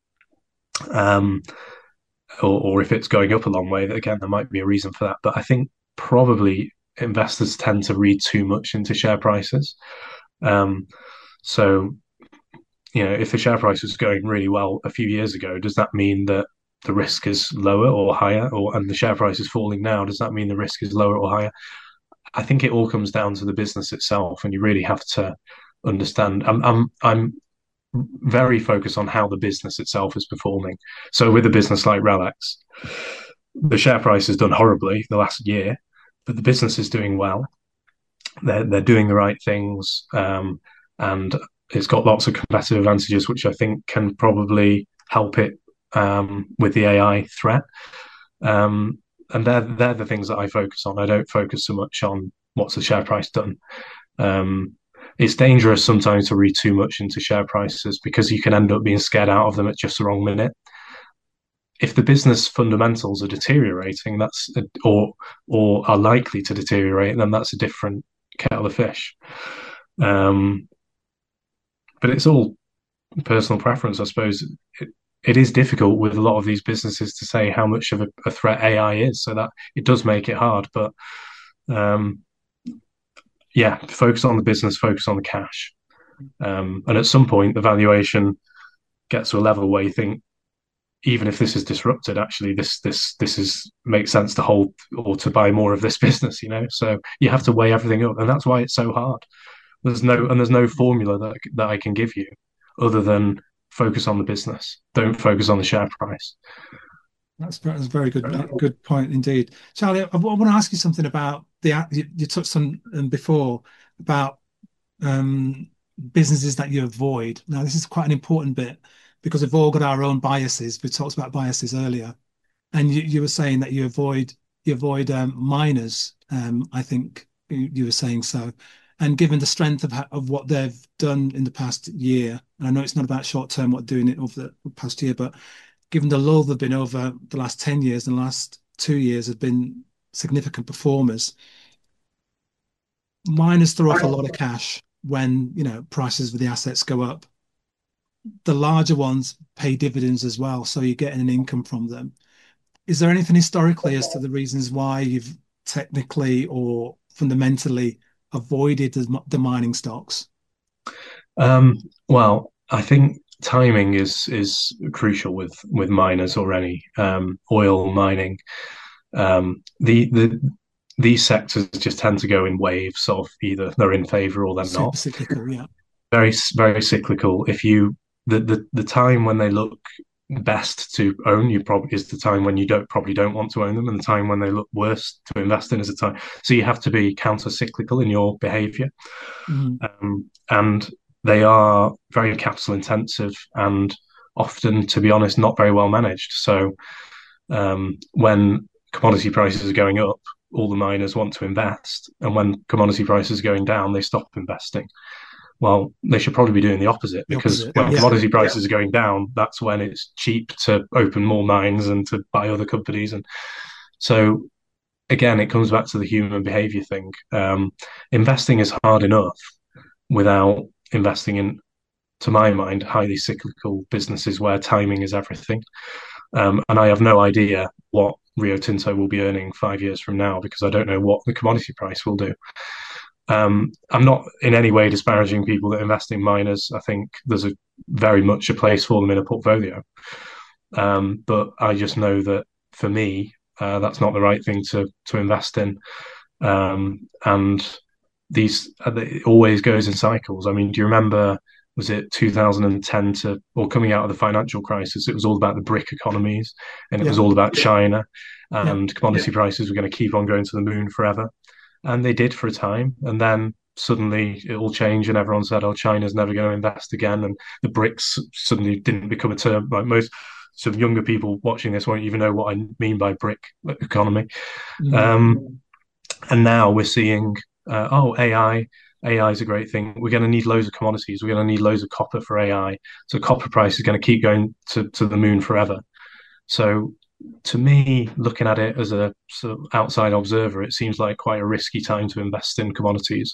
Speaker 3: that. Um, or, or if it's going up a long way, again, there might be a reason for that. But I think probably investors tend to read too much into share prices. Um, so, you know, if the share price was going really well a few years ago, does that mean that the risk is lower or higher, or and the share price is falling now? Does that mean the risk is lower or higher? I think it all comes down to the business itself, and you really have to understand. I'm I'm I'm very focused on how the business itself is performing. So with a business like RELX, the share price has done horribly the last year, but the business is doing well. They're they're doing the right things, um, and it's got lots of competitive advantages, which I think can probably help it um, with the A I threat. Um, and they're they're the things that I focus on. I don't focus so much on what's the share price done. Um, it's dangerous sometimes to read too much into share prices because you can end up being scared out of them at just the wrong minute. If the business fundamentals are deteriorating, that's a, or or are likely to deteriorate, then that's a different kettle of fish. Um, but it's all personal preference, I suppose. It, it is difficult with a lot of these businesses to say how much of a, a threat A I is, so that it does make it hard. But um, yeah, focus on the business, focus on the cash, um, and at some point the valuation gets to a level where you think, even if this is disrupted, actually this this this is makes sense to hold or to buy more of this business. You know, so you have to weigh everything up, and that's why it's so hard. There's no and there's no formula that that I can give you other than focus on the business. Don't focus on the share price.
Speaker 2: That's, that's a very good good point indeed, Charlie. I, I want to ask you something about the you, you touched on um, before about um, businesses that you avoid. Now, this is quite an important bit because we've all got our own biases. We talked about biases earlier, and you, you were saying that you avoid you avoid um, miners. Um, I think you, you were saying so. And given the strength of of what they've done in the past year, and I know it's not about short term what doing it over the past year, but given the lull they've been over the last ten years and the last two years have been significant performers, miners throw off a lot of cash when, you know, prices of the assets go up. The larger ones pay dividends as well, so you're getting an income from them. Is there anything historically as to the reasons why you've technically or fundamentally avoided the, the mining stocks?
Speaker 3: Um, well, I think timing is is crucial with with miners or any um, oil mining. Um, the the these sectors just tend to go in waves of either they're in favor or they're
Speaker 2: Super
Speaker 3: not.
Speaker 2: cyclical, yeah.
Speaker 3: Very very cyclical. If you the the, the time when they look best to own you probably is the time when you don't probably don't want to own them, and the time when they look worse to invest in is the time. So you have to be counter cyclical in your behavior.
Speaker 2: Mm.
Speaker 3: Um, and they are very capital intensive and often, to be honest, not very well managed. So um, when commodity prices are going up, all the miners want to invest, and when commodity prices are going down, they stop investing. Well, they should probably be doing the opposite,
Speaker 2: The
Speaker 3: because
Speaker 2: opposite,
Speaker 3: when
Speaker 2: yeah.
Speaker 3: commodity prices are going down, that's when it's cheap to open more mines and to buy other companies. And so, again, it comes back to the human behavior thing. Um, investing is hard enough without investing in, to my mind, highly cyclical businesses where timing is everything. Um, and I have no idea what Rio Tinto will be earning five years from now, because I don't know what the commodity price will do. Um, I'm not in any way disparaging people that invest in miners. I think there's a very much a place for them in a portfolio. Um, but I just know that for me, uh, that's not the right thing to to invest in. Um, and these it always goes in cycles. I mean, do you remember? Was it two thousand ten to or coming out of the financial crisis? It was all about the brick economies, and it
Speaker 2: Yeah.
Speaker 3: was all about China,
Speaker 2: Yeah.
Speaker 3: and commodity prices were going to keep on going to the moon forever. And they did for a time, and then suddenly it all changed, and everyone said, "Oh, China's never going to invest again," and the bricks suddenly didn't become a term. Like most some younger people watching this won't even know what I mean by brick economy.
Speaker 2: Mm.
Speaker 3: Um, and now we're seeing, uh, oh, A I. A I is a great thing. We're going to need loads of commodities. We're going to need loads of copper for A I. So copper price is going to keep going to, to the moon forever. So to me, looking at it as a sort of outside observer, it seems like quite a risky time to invest in commodities.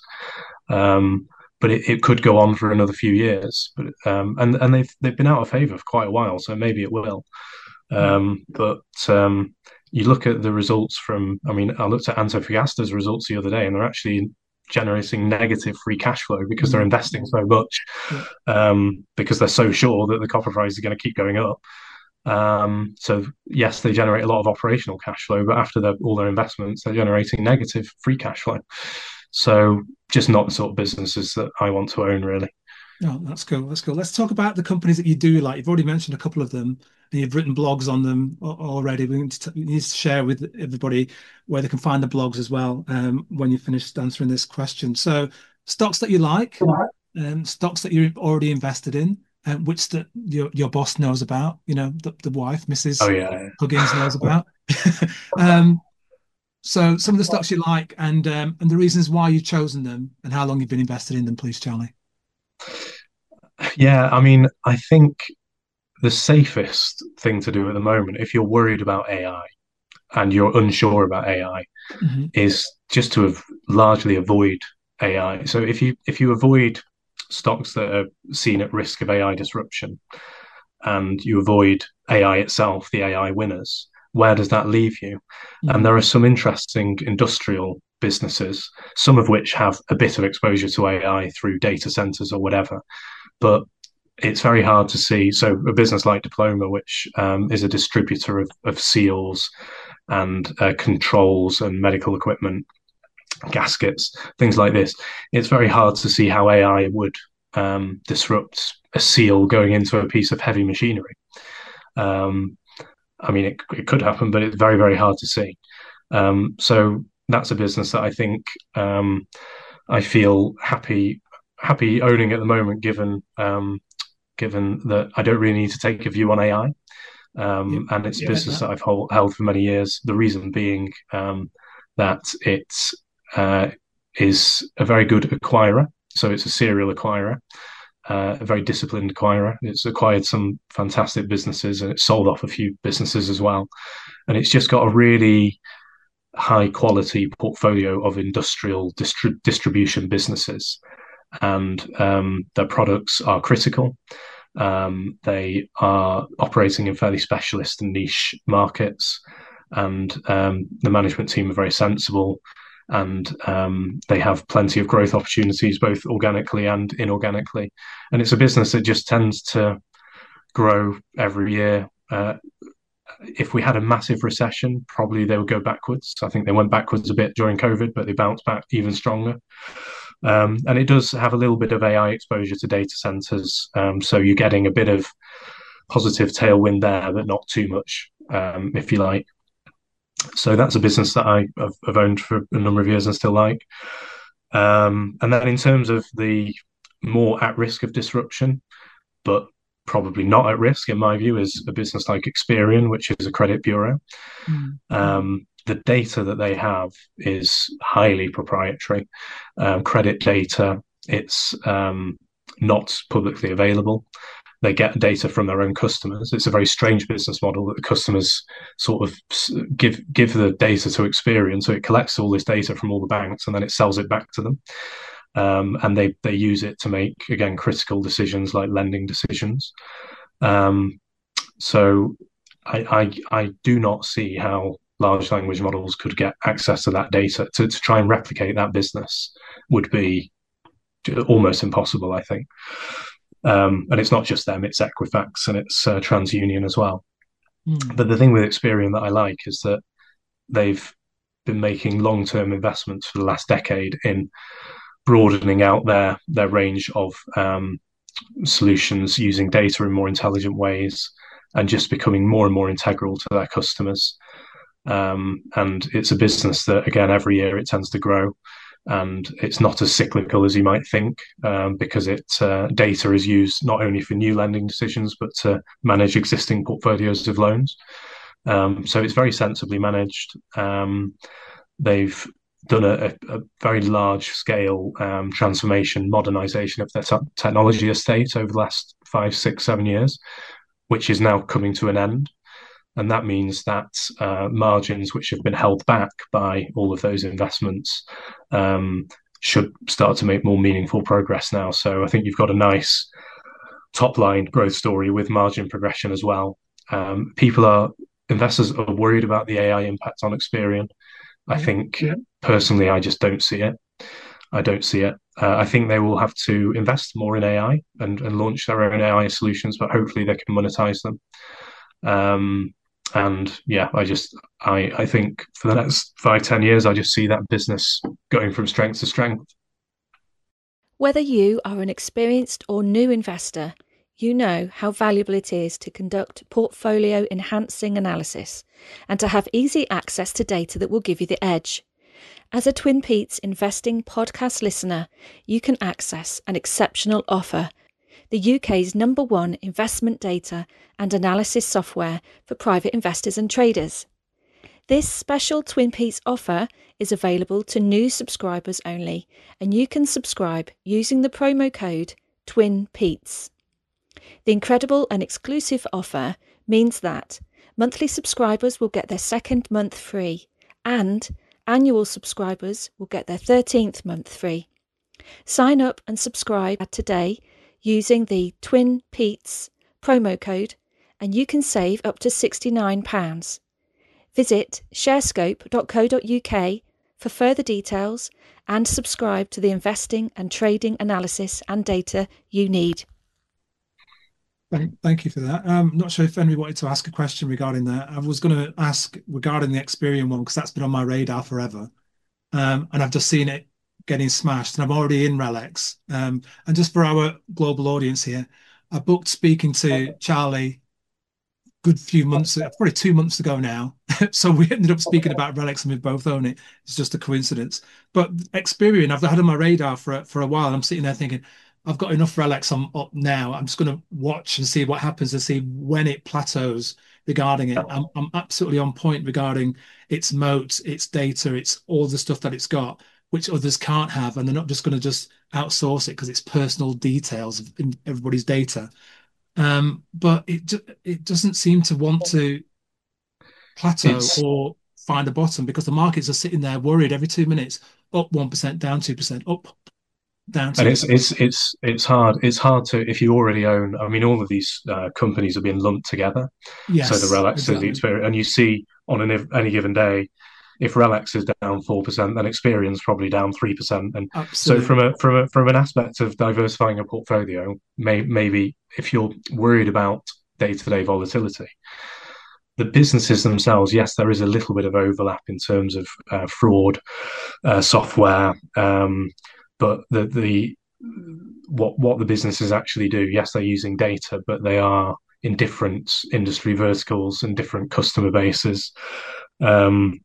Speaker 3: Um, but it, it could go on for another few years. But um, and and they've they've been out of favour for quite a while, so maybe it will. Um, but um, you look at the results from, I mean, I looked at Antofagasta's results the other day, and they're actually generating negative free cash flow because they're
Speaker 2: Mm.
Speaker 3: investing so much,
Speaker 2: Yeah.
Speaker 3: um, because they're so sure that the copper price is going to keep going up. Um, so yes, they generate a lot of operational cash flow, but after their, all their investments, they're generating negative free cash flow. So just not the sort of businesses that I want to own, really.
Speaker 2: Oh, that's cool. That's cool. Let's talk about the companies that you do like. You've already mentioned a couple of them, and you've written blogs on them al- already. We need to, we need to share with everybody where they can find the blogs as well, um, when you finished answering this question. So, stocks that you like, um, stocks that you're already invested in, um, which that your your boss knows about. You know, the, the wife,
Speaker 3: Oh
Speaker 2: Missus
Speaker 3: yeah.
Speaker 2: Huggins, knows about. um, so, some of the stocks you like, and um, and the reasons why you've chosen them, and how long you've been invested in them, please, Charlie.
Speaker 3: Yeah, I mean, I think the safest thing to do at the moment, if you're worried about A I and you're unsure about A I,
Speaker 2: Mhm.
Speaker 3: is just to have largely avoid A I. So if you if you avoid stocks that are seen at risk of A I disruption, and you avoid A I itself, the A I winners, where does that leave you? And
Speaker 2: Mhm.
Speaker 3: there are some interesting industrial businesses, some of which have a bit of exposure to A I through data centers or whatever, but it's very hard to see. So a business like Diploma, which um, is a distributor of, of seals and uh, controls and medical equipment, gaskets, things like this, it's very hard to see how A I would um, disrupt a seal going into a piece of heavy machinery. Um, I mean, it, it could happen, but it's very, very hard to see. Um, so that's a business that I think um, I feel happy happy owning at the moment, given um, given that I don't really need to take a view on A I.
Speaker 2: Yeah,
Speaker 3: Um, and it's a
Speaker 2: yeah,
Speaker 3: business
Speaker 2: that.
Speaker 3: that I've hold, held for many years. The reason being um, that it uh, is a very good acquirer. So it's a serial acquirer, uh, a very disciplined acquirer. It's acquired some fantastic businesses and it's sold off a few businesses as well. And it's just got a really high quality portfolio of industrial distri- distribution businesses. And um, their products are critical. Um, they are operating in fairly specialist and niche markets, and um, the management team are very sensible, and um, they have plenty of growth opportunities, both organically and inorganically. And it's a business that just tends to grow every year. Uh, if we had a massive recession, probably they would go backwards. I think they went backwards a bit during COVID, but they bounced back even stronger. Um, and it does have a little bit of A I exposure to data centers. Um, so you're getting a bit of positive tailwind there, but not too much, um, if you like. So that's a business that I, have, have owned for a number of years and still like. Um, and then in terms of the more at risk of disruption, but probably not at risk, in my view, is a business like Experian, which is a credit bureau.
Speaker 2: Mm-hmm.
Speaker 3: Um, the data that they have is highly proprietary. Um, credit data, it's um, not publicly available. They get data from their own customers. It's a very strange business model that the customers sort of give give the data to Experian. So it collects all this data from all the banks and then it sells it back to them. Um, and they they use it to make, again, critical decisions like lending decisions. Um, so I, I I do not see how large language models could get access to that data. To, to try and replicate that business would be almost impossible, I think. Um, and it's not just them, it's Equifax and it's uh, TransUnion as well. Mm. But the thing with Experian that I like is that they've been making long-term investments for the last decade in broadening out their their range of um, solutions using data in more intelligent ways and just becoming more and more integral to their customers. Um, and it's a business that, again, every year it tends to grow. And it's not as cyclical as you might think, um, because it uh, data is used not only for new lending decisions, but to manage existing portfolios of loans. Um, so it's very sensibly managed. Um, they've done a, a very large scale um, transformation, modernization of their t- technology estate over the last five, six, seven years, which is now coming to an end. And that means that uh, margins, which have been held back by all of those investments, um, should start to make more meaningful progress now. So I think you've got a nice top line growth story with margin progression as well. Um, people are, investors are worried about the A I impact on Experian. I think yeah. personally, I just don't see it. I don't see it. Uh, I think they will have to invest more in A I and, and launch their own A I solutions, but hopefully they can monetize them. Um, and yeah, I just, I, I think for the next five, ten years, I just see that business going from strength to strength.
Speaker 1: Whether you are an experienced or new investor, you know how valuable it is to conduct portfolio enhancing analysis and to have easy access to data that will give you the edge. As a Twin Peaks investing podcast listener, you can access an exceptional offer, the U K's number one investment data and analysis software for private investors and traders. This special Twin Peaks offer is available to new subscribers only, and you can subscribe using the promo code TWINPETES. The incredible and exclusive offer means that monthly subscribers will get their second month free, and annual subscribers will get their thirteenth month free. Sign up and subscribe today using the Twin Petes promo code, and you can save up to sixty-nine pounds. Visit sharescope dot co dot uk for further details and subscribe to the investing and trading analysis and data you need.
Speaker 2: Thank, thank you for that. I'm um, not sure if anybody wanted to ask a question regarding that. I was going to ask regarding the Experian one because that's been on my radar forever. Um, and I've just seen it getting smashed and I'm already in RELX. Um, and just for our global audience here, I booked speaking to Charlie good few months, probably two months ago now. So we ended up speaking about RELX and we both own it. It's just a coincidence. But Experian, I've had on my radar for a, for a while. I'm sitting there thinking, I've got enough RELX on up now. I'm just going to watch and see what happens and see when it plateaus regarding it. I'm, I'm absolutely on point regarding its moats, its data, its all the stuff that it's got, which others can't have. And they're not just going to just outsource it because it's personal details of everybody's data. Um, but it it doesn't seem to want to plateau it's, or find a bottom because the markets are sitting there worried every two minutes, up one percent, down two percent, up, down two percent.
Speaker 3: And it's it's it's it's hard. It's hard to if you already own. I mean, all of these uh, companies are being lumped together.
Speaker 2: Yes,
Speaker 3: so the RELX,
Speaker 2: exactly.
Speaker 3: the Experian, and you see on an, any given day, if RELX is down four percent, then Experian's probably down three percent. And Absolutely. so, from a from a from an aspect of diversifying a portfolio, may, maybe if you're worried about day-to-day volatility, the businesses themselves, yes, there is a little bit of overlap in terms of uh, fraud, uh, software, um, but the the what what the businesses actually do, yes, they're using data, but they are in different industry verticals and different customer bases. Um,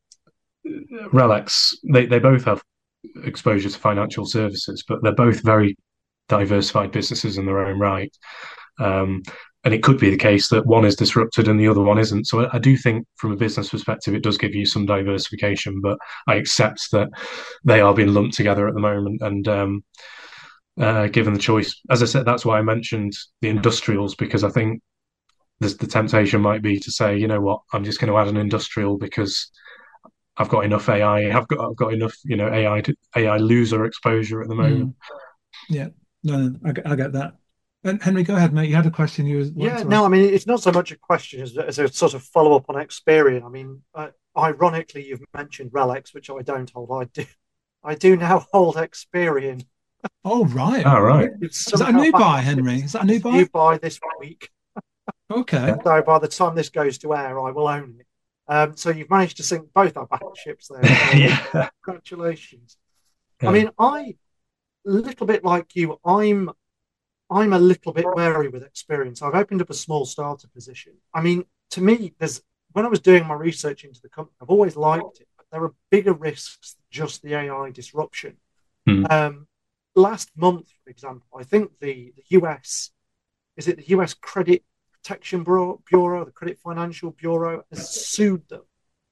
Speaker 3: RELX, they, they both have exposure to financial services, but they're both very diversified businesses in their own right. Um, and it could be the case that one is disrupted and the other one isn't. So I, I do think from a business perspective, it does give you some diversification, but I accept that they are being lumped together at the moment. And um, uh, given the choice, as I said, that's why I mentioned the industrials, because I think there's, the temptation might be to say, you know what, I'm just going to add an industrial because I've got enough A I. I've got I've got enough, you know, A I to, A I loser exposure at the moment.
Speaker 2: Mm. Yeah, no, no, I, I get that. And Henry, go ahead, mate. You had a question. You was
Speaker 4: yeah, no, I mean it's not so much a question as, as a sort of follow up on Experian. I mean, uh, ironically, you've mentioned RELX, which I don't hold. I do, I do now hold Experian.
Speaker 2: Oh right,
Speaker 3: oh right.
Speaker 2: Is that a new buy, Henry? Is that a new buy?
Speaker 4: New buy this week.
Speaker 2: Okay.
Speaker 4: So by the time this goes to air, I will own it. Um, so you've managed to sink both our battleships there. So
Speaker 3: yeah.
Speaker 4: Congratulations.
Speaker 3: Yeah.
Speaker 4: I mean, I, a little bit like you, I'm I'm a little bit wary with Experian. I've opened up a small starter position. I mean, to me, there's when I was doing my research into the company, I've always liked it, but there are bigger risks than just the A I disruption.
Speaker 3: Hmm.
Speaker 4: Um, last month, for example, I think the, the U S, is it the U S Credit Protection Bureau, Bureau, the Credit Financial Bureau, has sued them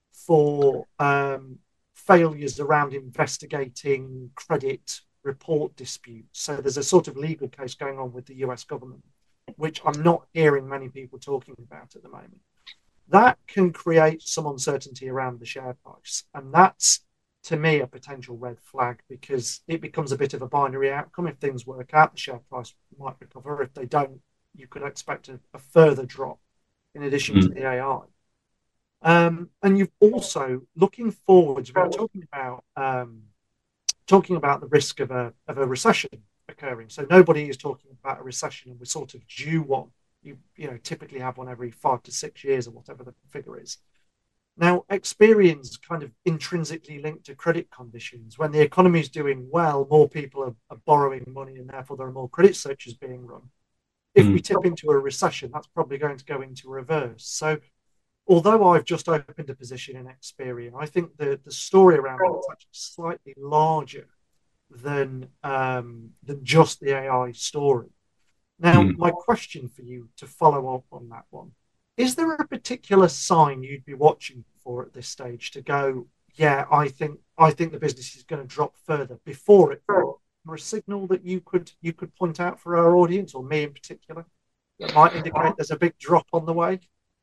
Speaker 4: for um, failures around investigating credit report disputes. So there's a sort of legal case going on with the U S government, which I'm not hearing many people talking about at the moment. That can create some uncertainty around the share price. And that's, to me, a potential red flag because it becomes a bit of a binary outcome. If things work out, the share price might recover. If they don't, you could expect a, a further drop in addition mm. to the A I. Um, and you've also, looking forwards, we're talking about um, talking about the risk of a of a recession occurring. So nobody is talking about a recession, and we're sort of due one. You you know typically have one every five to six years or whatever the figure is. Now, Experian's kind of intrinsically linked to credit conditions. When the economy is doing well, more people are, are borrowing money, and therefore there are more credit searches being run. If mm. we tip into a recession, that's probably going to go into reverse. So although I've just opened a position in Experian, I think the, the story around it is actually slightly larger than um, than just the A I story. Now, mm. my question for you to follow up on that one, is there a particular sign you'd be watching for at this stage to go, yeah, I think I think the business is going to drop further before it, or a signal that you could you could point out for our audience, or me in particular, that might indicate there's a big drop on the way?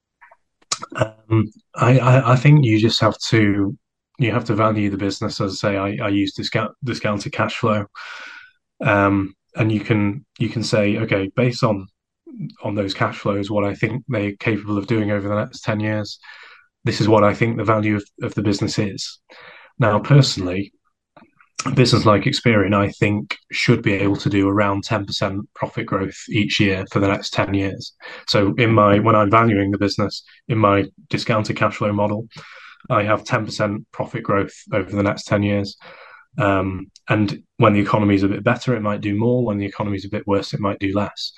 Speaker 3: Um, I, I, I think you just have to you have to value the business. As I say, I, I use discount, discounted cash flow, um, and you can you can say, okay, based on on those cash flows, what I think they're capable of doing over the next ten years, this is what I think the value of, of the business is. Now, personally, a business like Experian, I think, should be able to do around ten percent profit growth each year for the next ten years. So in my when I'm valuing the business, in my discounted cash flow model, I have ten percent profit growth over the next ten years. Um, and when the economy is a bit better, it might do more. When the economy is a bit worse, it might do less.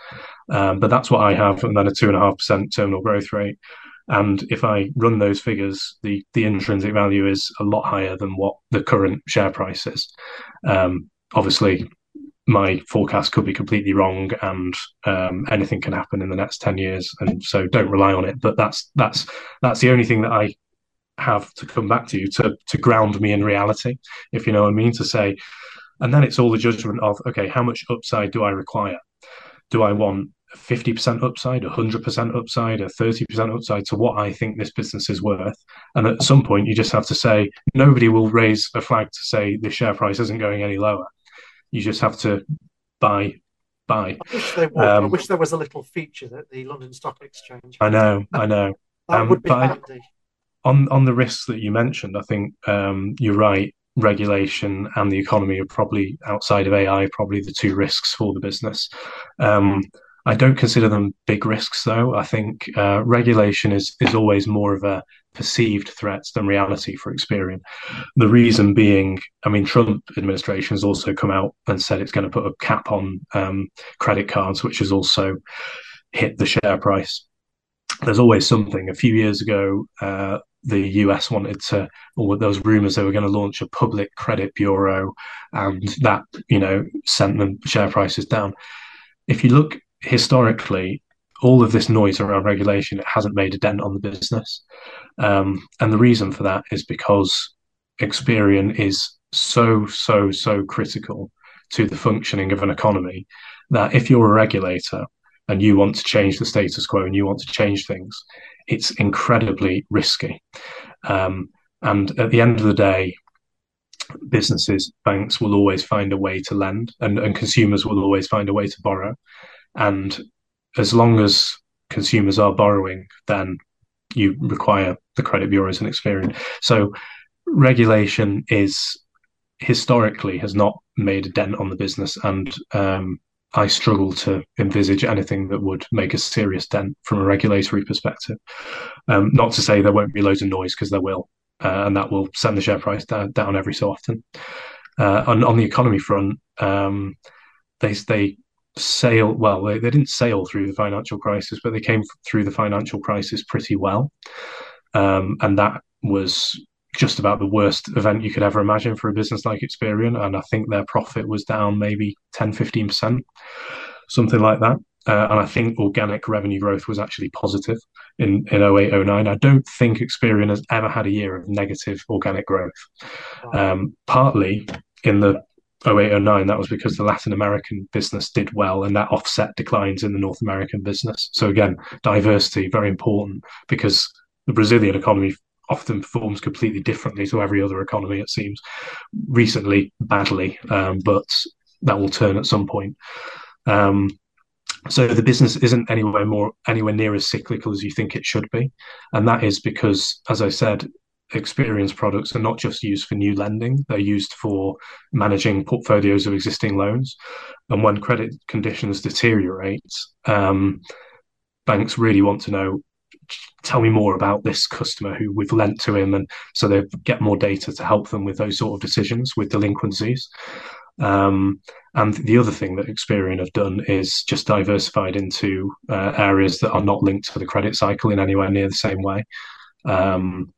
Speaker 3: Um, but that's what I have, and then a two and a half percent terminal growth rate. And if I run those figures, the the intrinsic value is a lot higher than what the current share price is. Um, obviously, my forecast could be completely wrong, and um, anything can happen in the next ten years, and so don't rely on it. But that's that's that's the only thing that I have to come back to to to ground me in reality, if you know what I mean. To say, and then it's all the judgment of, okay, how much upside do I require? Do I want a fifty percent upside, a one hundred percent upside, a thirty percent upside to what I think this business is worth? And at some point, you just have to say, nobody will raise a flag to say the share price isn't going any lower. You just have to buy, buy.
Speaker 4: I wish there was. Um, I wish there was a little feature that the London Stock Exchange.
Speaker 3: I know, I know.
Speaker 4: That um, would be handy.
Speaker 3: I, on on the risks that you mentioned, I think um, you're right. Regulation and the economy are probably, outside of A I, probably the two risks for the business. Um, I don't consider them big risks, though. I think uh, regulation is is always more of a perceived threat than reality for Experian. The reason being, I mean, Trump administration has also come out and said it's going to put a cap on um, credit cards, which has also hit the share price. There's always something. A few years ago, uh, the U S wanted to, or there was rumours they were going to launch a public credit bureau, and that, you know, sent the share prices down. If you look historically, all of this noise around regulation, it hasn't made a dent on the business. Um, and the reason for that is because Experian is so, so, so critical to the functioning of an economy that if you're a regulator and you want to change the status quo and you want to change things, it's incredibly risky. Um, and at the end of the day, businesses, banks will always find a way to lend, and, and consumers will always find a way to borrow. And as long as consumers are borrowing, then you require the credit bureaus and Experian. So regulation is historically has not made a dent on the business, and um, I struggle to envisage anything that would make a serious dent from a regulatory perspective. Um, not to say there won't be loads of noise, because there will, uh, and that will send the share price down, down every so often. Uh, on, on the economy front, um, they they sail well. They, they didn't sail through the financial crisis, but they came through the financial crisis pretty well, um, and that was just about the worst event you could ever imagine for a business like Experian. And I think their profit was down maybe ten, fifteen percent, something like that. Uh, and I think organic revenue growth was actually positive in, in oh eight, oh nine. I don't think Experian has ever had a year of negative organic growth. Um, partly in the oh eight, oh nine, that was because the Latin American business did well, and that offset declines in the North American business. So again, diversity, very important, because the Brazilian economy often performs completely differently to every other economy, it seems. Recently, badly, um, but that will turn at some point. Um, so the business isn't anywhere more anywhere near as cyclical as you think it should be, and that is because, as I said, Experian's products are not just used for new lending; they're used for managing portfolios of existing loans. And when credit conditions deteriorate, um, banks really want to know, tell me more about this customer who we've lent to him, and so they get more data to help them with those sort of decisions with delinquencies. Um, and the other thing that Experian have done is just diversified into uh, areas that are not linked to the credit cycle in anywhere near the same way. Um,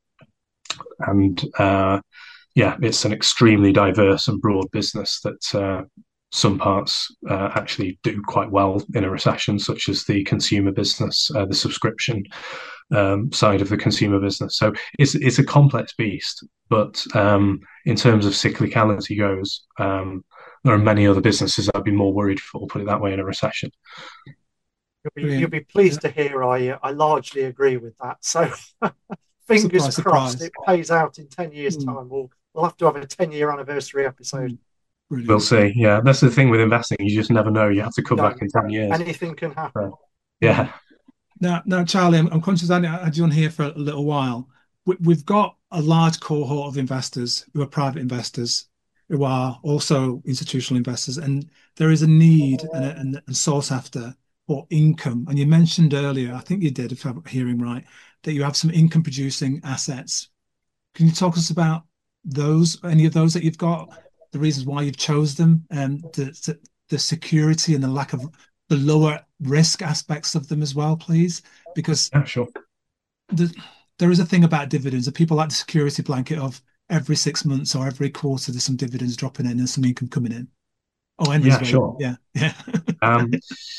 Speaker 3: and uh, yeah, it's an extremely diverse and broad business that uh, some parts uh, actually do quite well in a recession, such as the consumer business, uh, the subscription um, side of the consumer business. So it's it's a complex beast, but um, in terms of cyclicality goes, um, there are many other businesses I'd be more worried for, put it that way, in a recession.
Speaker 4: You'll be, you'll be pleased yeah. to hear I I largely agree with that. So fingers
Speaker 2: surprise,
Speaker 4: crossed
Speaker 2: surprise.
Speaker 4: It pays out in ten years'
Speaker 2: mm.
Speaker 4: time. We'll, we'll have to have a ten-year anniversary episode.
Speaker 2: Mm.
Speaker 3: We'll see. Yeah, that's the thing with investing. You just never know. You have to come no, back in ten years.
Speaker 4: Anything can happen.
Speaker 3: So, yeah.
Speaker 2: Now, now, Charlie, I'm, I'm conscious I had you on here for a little while. We, we've got a large cohort of investors who are private investors, who are also institutional investors, and there is a need and, a, and, and sought after for income. And you mentioned earlier, I think you did, if I'm hearing right, that you have some income-producing assets. Can you talk us about those, any of those that you've got, the reasons why you've chose them, and the, the security and the lack of the lower risk aspects of them as well, please? Because
Speaker 3: Yeah, sure.
Speaker 2: the, there is a thing about dividends that people like the security blanket of every six months or every quarter there's some dividends dropping in and some income coming in. Oh, Henry's
Speaker 3: Yeah,
Speaker 2: waving.
Speaker 3: sure.
Speaker 2: Yeah, yeah.
Speaker 3: Um,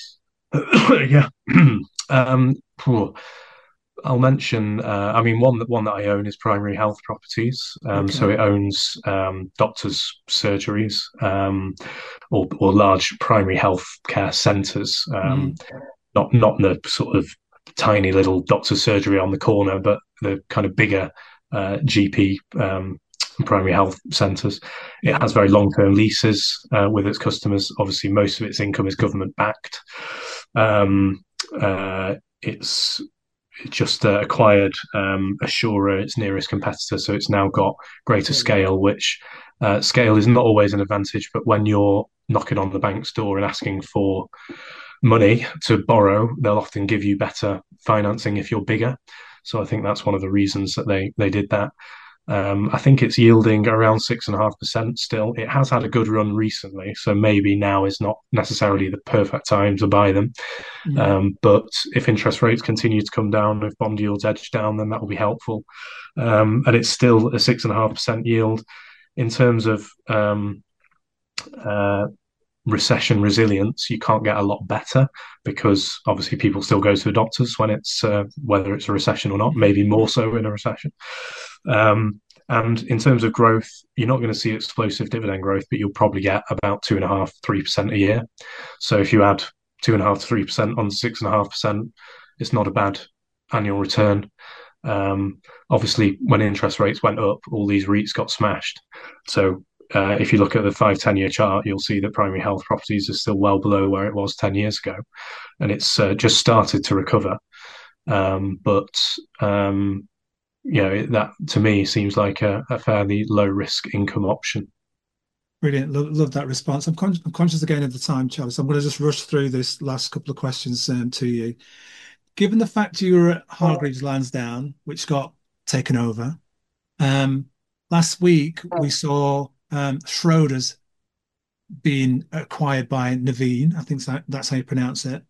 Speaker 3: yeah. um, phew. I'll mention. Uh, I mean, one that one that I own is Primary Health Properties. Um,
Speaker 2: Okay.
Speaker 3: so it owns um, doctors' surgeries, um, or or large primary health care centres. Um,
Speaker 2: Mhm.
Speaker 3: not not the sort of tiny little doctor's surgery on the corner, but the kind of bigger uh, G P um, primary health centres. It
Speaker 2: Yeah.
Speaker 3: has very long-term leases uh, with its customers. Obviously, most of its income is government-backed. Um, uh, it's just uh, acquired um, Assura, its nearest competitor, so it's now got greater scale, which uh, scale is not always an advantage, but when you're knocking on the bank's door and asking for money to borrow, they'll often give you better financing if you're bigger. So I think that's one of the reasons that they they did that. Um, I think it's yielding around six and a half percent still. It has had a good run recently, so maybe now is not necessarily the perfect time to buy them.
Speaker 2: Mm.
Speaker 3: Um, but if interest rates continue to come down, if bond yields edge down, then that will be helpful. Um, and it's still a six and a half percent yield. In terms of um, uh, recession resilience, you can't get a lot better because obviously people still go to the doctors when it's uh, whether it's a recession or not,
Speaker 2: Mhm.
Speaker 3: maybe more so in a recession. Um, and in terms of growth, you're not going to see explosive dividend growth, but you'll probably get about two and a half, three percent a year. So if you add two and a half to three percent on six and a half percent, it's not a bad annual return. Um, obviously, when interest rates went up, all these REITs got smashed. So uh, if you look at the five, ten year chart, you'll see that Primary Health Properties is still well below where it was ten years ago. And it's uh, just started to recover. Um, but um, you know, that to me seems like a, a fairly low risk income option.
Speaker 2: Brilliant. Love, love that response. I'm, con- I'm conscious again of the time, Charlie, so I'm going to just rush through this last couple of questions um, to you. Given the fact you were at Hargreaves Lansdown, which got taken over, um, last week we saw um, Schroders being acquired by Nuveen. I think so, that's how you pronounce it.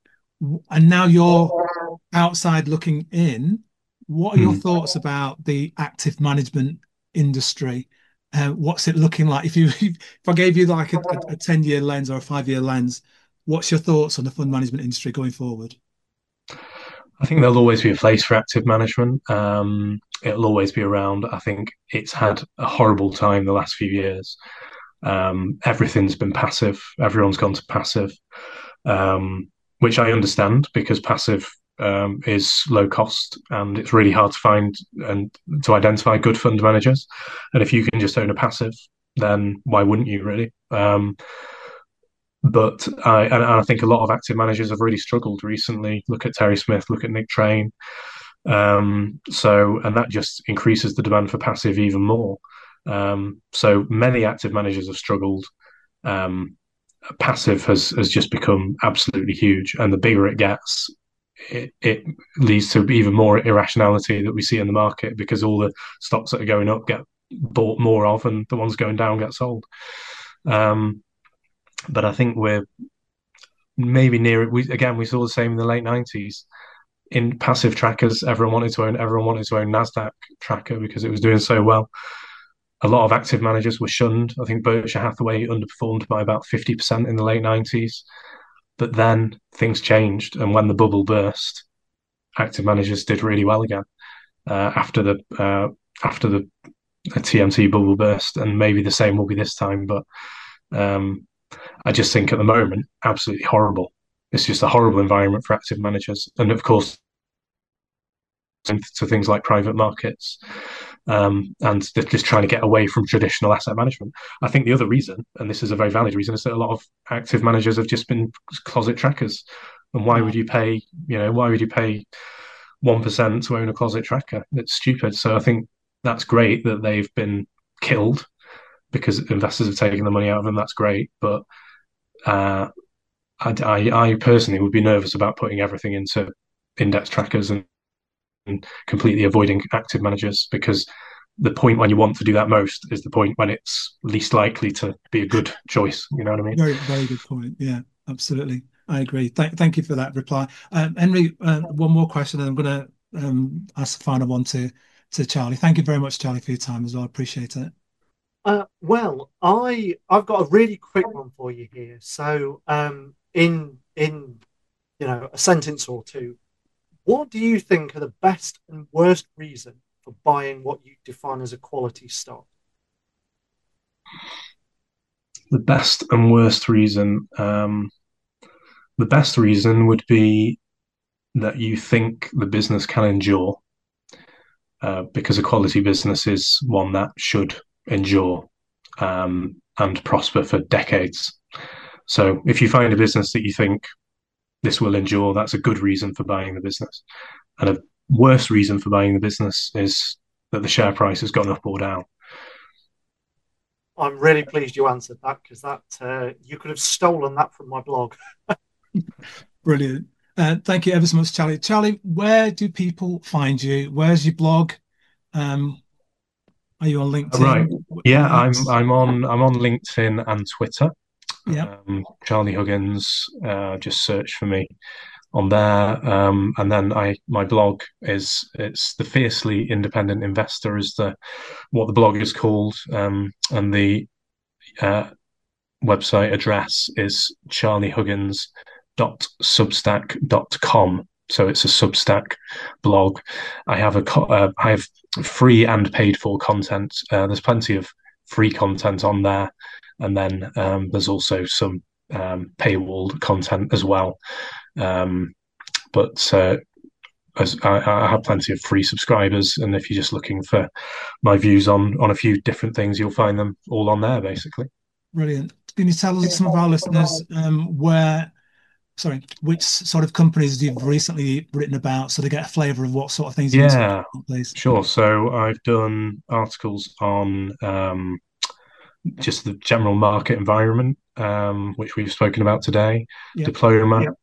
Speaker 2: And now you're outside looking in. What are your
Speaker 3: Hmm.
Speaker 2: thoughts about the active management industry? Uh, what's it looking like? If you if I gave you like a, a, a ten year lens or a five year lens, what's your thoughts on the fund management industry going forward?
Speaker 3: I think there'll always be a place for active management. Um, it'll always be around. I think it's had a horrible time the last few years. Um, everything's been passive. Everyone's gone to passive, um, which I understand because passive um, is low cost and it's really hard to find and to identify good fund managers. And if you can just own a passive, then why wouldn't you really? Um, but I and I think a lot of active managers have really struggled recently. Look at Terry Smith, look at Nick Train. Um, so and that just increases the demand for passive even more. Um, so many active managers have struggled. Um, Passive has has just become absolutely huge, and the bigger it gets, it, it leads to even more irrationality that we see in the market because all the stocks that are going up get bought more of, and the ones going down get sold. Um, but I think we're maybe near it. We again we saw the same in the late nineties. In passive trackers, everyone wanted to own everyone wanted to own Nasdaq tracker because it was doing so well. A lot of active managers were shunned. I think Berkshire Hathaway underperformed by about fifty percent in the late nineties. But then things changed, and when the bubble burst, active managers did really well again uh, after the uh, after the T M T bubble burst, and maybe the same will be this time. But um, I just think at the moment, absolutely horrible. It's just a horrible environment for active managers, and of course, to things like private markets, um, and they're just trying to get away from traditional asset management. I think the other reason, and this is a very valid reason, is that a lot of active managers have just been closet trackers. And why would
Speaker 2: Right.
Speaker 3: you pay, you know, why would you pay one percent to own a closet tracker? It's stupid. So I think that's great that they've been killed because investors have taken the money out of them. That's great. But uh, I, I, I personally would be nervous about putting everything into index trackers and and completely avoiding active managers because the point when you want to do that most is the point when it's least likely to be a good choice. You know what I mean?
Speaker 2: Very, very good point. Yeah, absolutely. I agree. Thank, thank you for that reply. Um, Henry, uh, one more question, and I'm going to um, ask the final one to to Charlie. Thank you very much, Charlie, for your time as well. I appreciate it.
Speaker 4: Uh, well, I I've got a really quick one for you here. So, um, in in you know a sentence or two, what do you think are the best and worst reason for buying what you define as a quality stock?
Speaker 3: The best and worst reason. Um, the best reason would be that you think the business can endure, uh, because a quality business is one that should endure um, and prosper for decades. So if you find a business that you think this will endure, that's a good reason for buying the business. And a worse reason for buying the business is that the share price has gone up or down.
Speaker 4: I'm really pleased you answered that because that uh, you could have stolen that from my blog.
Speaker 2: Brilliant. Uh, thank you ever so much, Charlie. Charlie, where do people find you? Where's your blog? Um, are you on LinkedIn?
Speaker 3: Right. Yeah, I'm
Speaker 2: X?
Speaker 3: I'm on I'm on LinkedIn and Twitter.
Speaker 2: Yeah.
Speaker 3: Um, Charlie Huggins. Uh, just search for me on there. Um, and then I my blog is it's the Fiercely Independent Investor is the what the blog is called. Um, and the uh, website address is charlie huggins dot substack dot com. So it's a Substack blog. I have a uh, I have free and paid for content. Uh, there's plenty of free content on there, and then um, there's also some um, paywalled content as well. Um, but uh, as I, I have plenty of free subscribers, and if you're just looking for my views on on a few different things, you'll find them all on there, basically.
Speaker 2: Brilliant. Can you tell us, some of our listeners, um, where, sorry, which sort of companies you've recently written about, so they get a flavour of what sort of things you've been talking
Speaker 3: Yeah,
Speaker 2: about, please?
Speaker 3: sure. So I've done articles on um, just the general market environment, um, which we've spoken about today,
Speaker 2: Yep.
Speaker 3: Diploma, yep.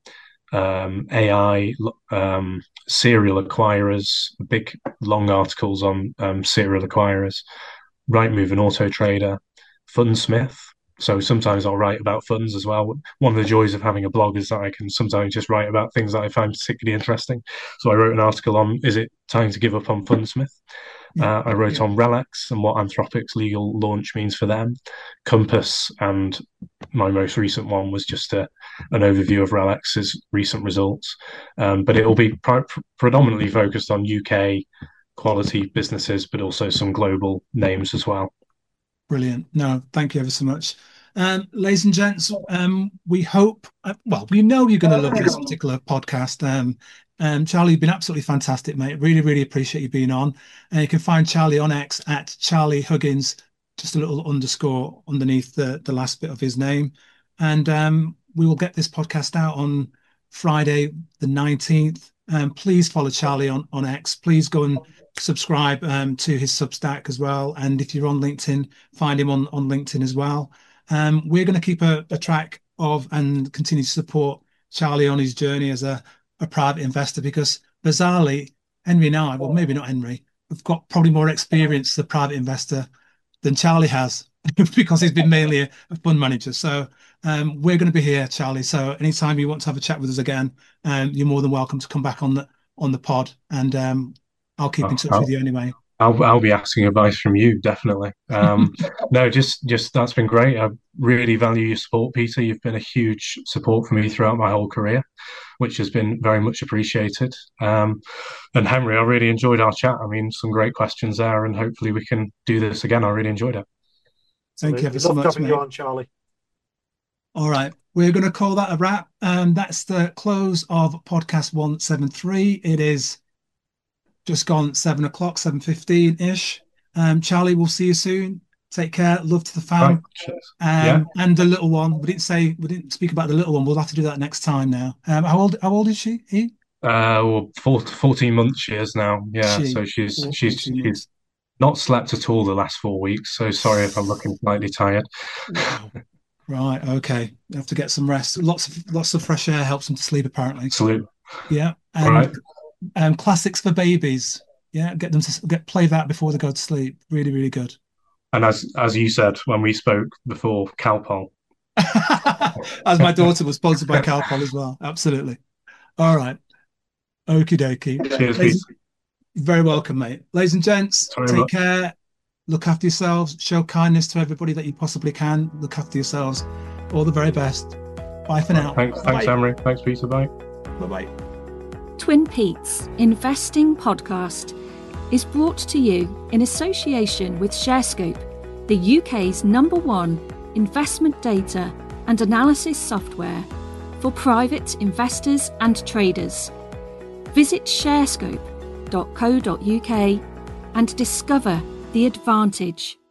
Speaker 3: um, A I, um, serial acquirers, big long articles on um, serial acquirers, Rightmove and Auto Trader, Fundsmith. So sometimes I'll write about funds as well. One of the joys of having a blog is that I can sometimes just write about things that I find particularly interesting. So I wrote an article on, is it time to give up on Fundsmith? Yeah. Uh, I wrote yeah. on RELX and what Anthropic's legal launch means for them, Compass, and my most recent one was just a, an overview of RELX's recent results. Um, but it will be pr- predominantly focused on U K quality businesses, but also some global names as well.
Speaker 2: Brilliant. No, thank you ever so much. Um, ladies and gents, um, we hope, uh, well, we know you're going to love this particular podcast. Um, um, Charlie, you've been absolutely fantastic, mate. Really, really appreciate you being on. And you can find Charlie on X at Charlie Huggins, just a little underscore underneath the, the last bit of his name. And um, we will get this podcast out on Friday, the nineteenth. Um, please follow Charlie on, on X. Please go and subscribe um, to his Substack as well. And if you're on LinkedIn, find him on, on LinkedIn as well. Um, we're going to keep a, a track of and continue to support Charlie on his journey as a, a private investor, because bizarrely, Henry and I, well, maybe not Henry, we've got probably more experience as a private investor than Charlie has because he's been mainly a, a fund manager. So um, we're going to be here, Charlie. So anytime you want to have a chat with us again, um, you're more than welcome to come back on the on the pod, and um, I'll keep in touch
Speaker 3: I'll,
Speaker 2: with you anyway.
Speaker 3: I'll I'll be asking advice from you, definitely. Um, no, just just that's been great. I really value your support, Peter. You've been a huge support for me throughout my whole career, which has been very much appreciated. Um, and Henry, I really enjoyed our chat. I mean, some great questions there, and hopefully we can do this again. I really enjoyed it.
Speaker 2: Thank you ever so much,
Speaker 4: mate. You on, Charlie.
Speaker 2: All right, we're going to call that a wrap. Um, that's the close of podcast one seventy-three. It is just gone seven o'clock, seven fifteen ish. Um, Charlie, we'll see you soon. Take care. Love to the fam.
Speaker 3: Right.
Speaker 2: Um,
Speaker 3: yeah.
Speaker 2: And the little one. We didn't say we didn't speak about the little one. We'll have to do that next time now. Um, how old? How old is she? He?
Speaker 3: Uh, well, fourteen months she is now. Yeah,
Speaker 2: she,
Speaker 3: so she's
Speaker 2: four,
Speaker 3: she's she's not slept at all the last four weeks. So sorry if I'm looking slightly tired.
Speaker 2: Wow. Right. Okay. You have to get some rest. Lots of lots of fresh air helps them to sleep, apparently.
Speaker 3: Absolutely.
Speaker 2: Yeah. And,
Speaker 3: all right.
Speaker 2: Um, classics for babies. Yeah, get them to get play that before they go to sleep. Really, really good.
Speaker 3: And as as you said when we spoke before, Calpol.
Speaker 2: As my daughter was sponsored by Calpol as well. Absolutely. All right. Okie dokie.
Speaker 3: Cheers, Pete.
Speaker 2: Very welcome, mate. Ladies and gents,
Speaker 3: Sorry
Speaker 2: take
Speaker 3: much.
Speaker 2: care. Look after yourselves. Show kindness to everybody that you possibly can. Look after yourselves. All the very best. Bye for now.
Speaker 3: Thanks, thanks, Emery. Thanks, Peter. Bye.
Speaker 2: Bye-bye.
Speaker 1: Twin Peaks Investing Podcast is brought to you in association with ShareScope, the U K's number one investment data and analysis software for private investors and traders. Visit sharescope dot co dot uk and discover the advantage.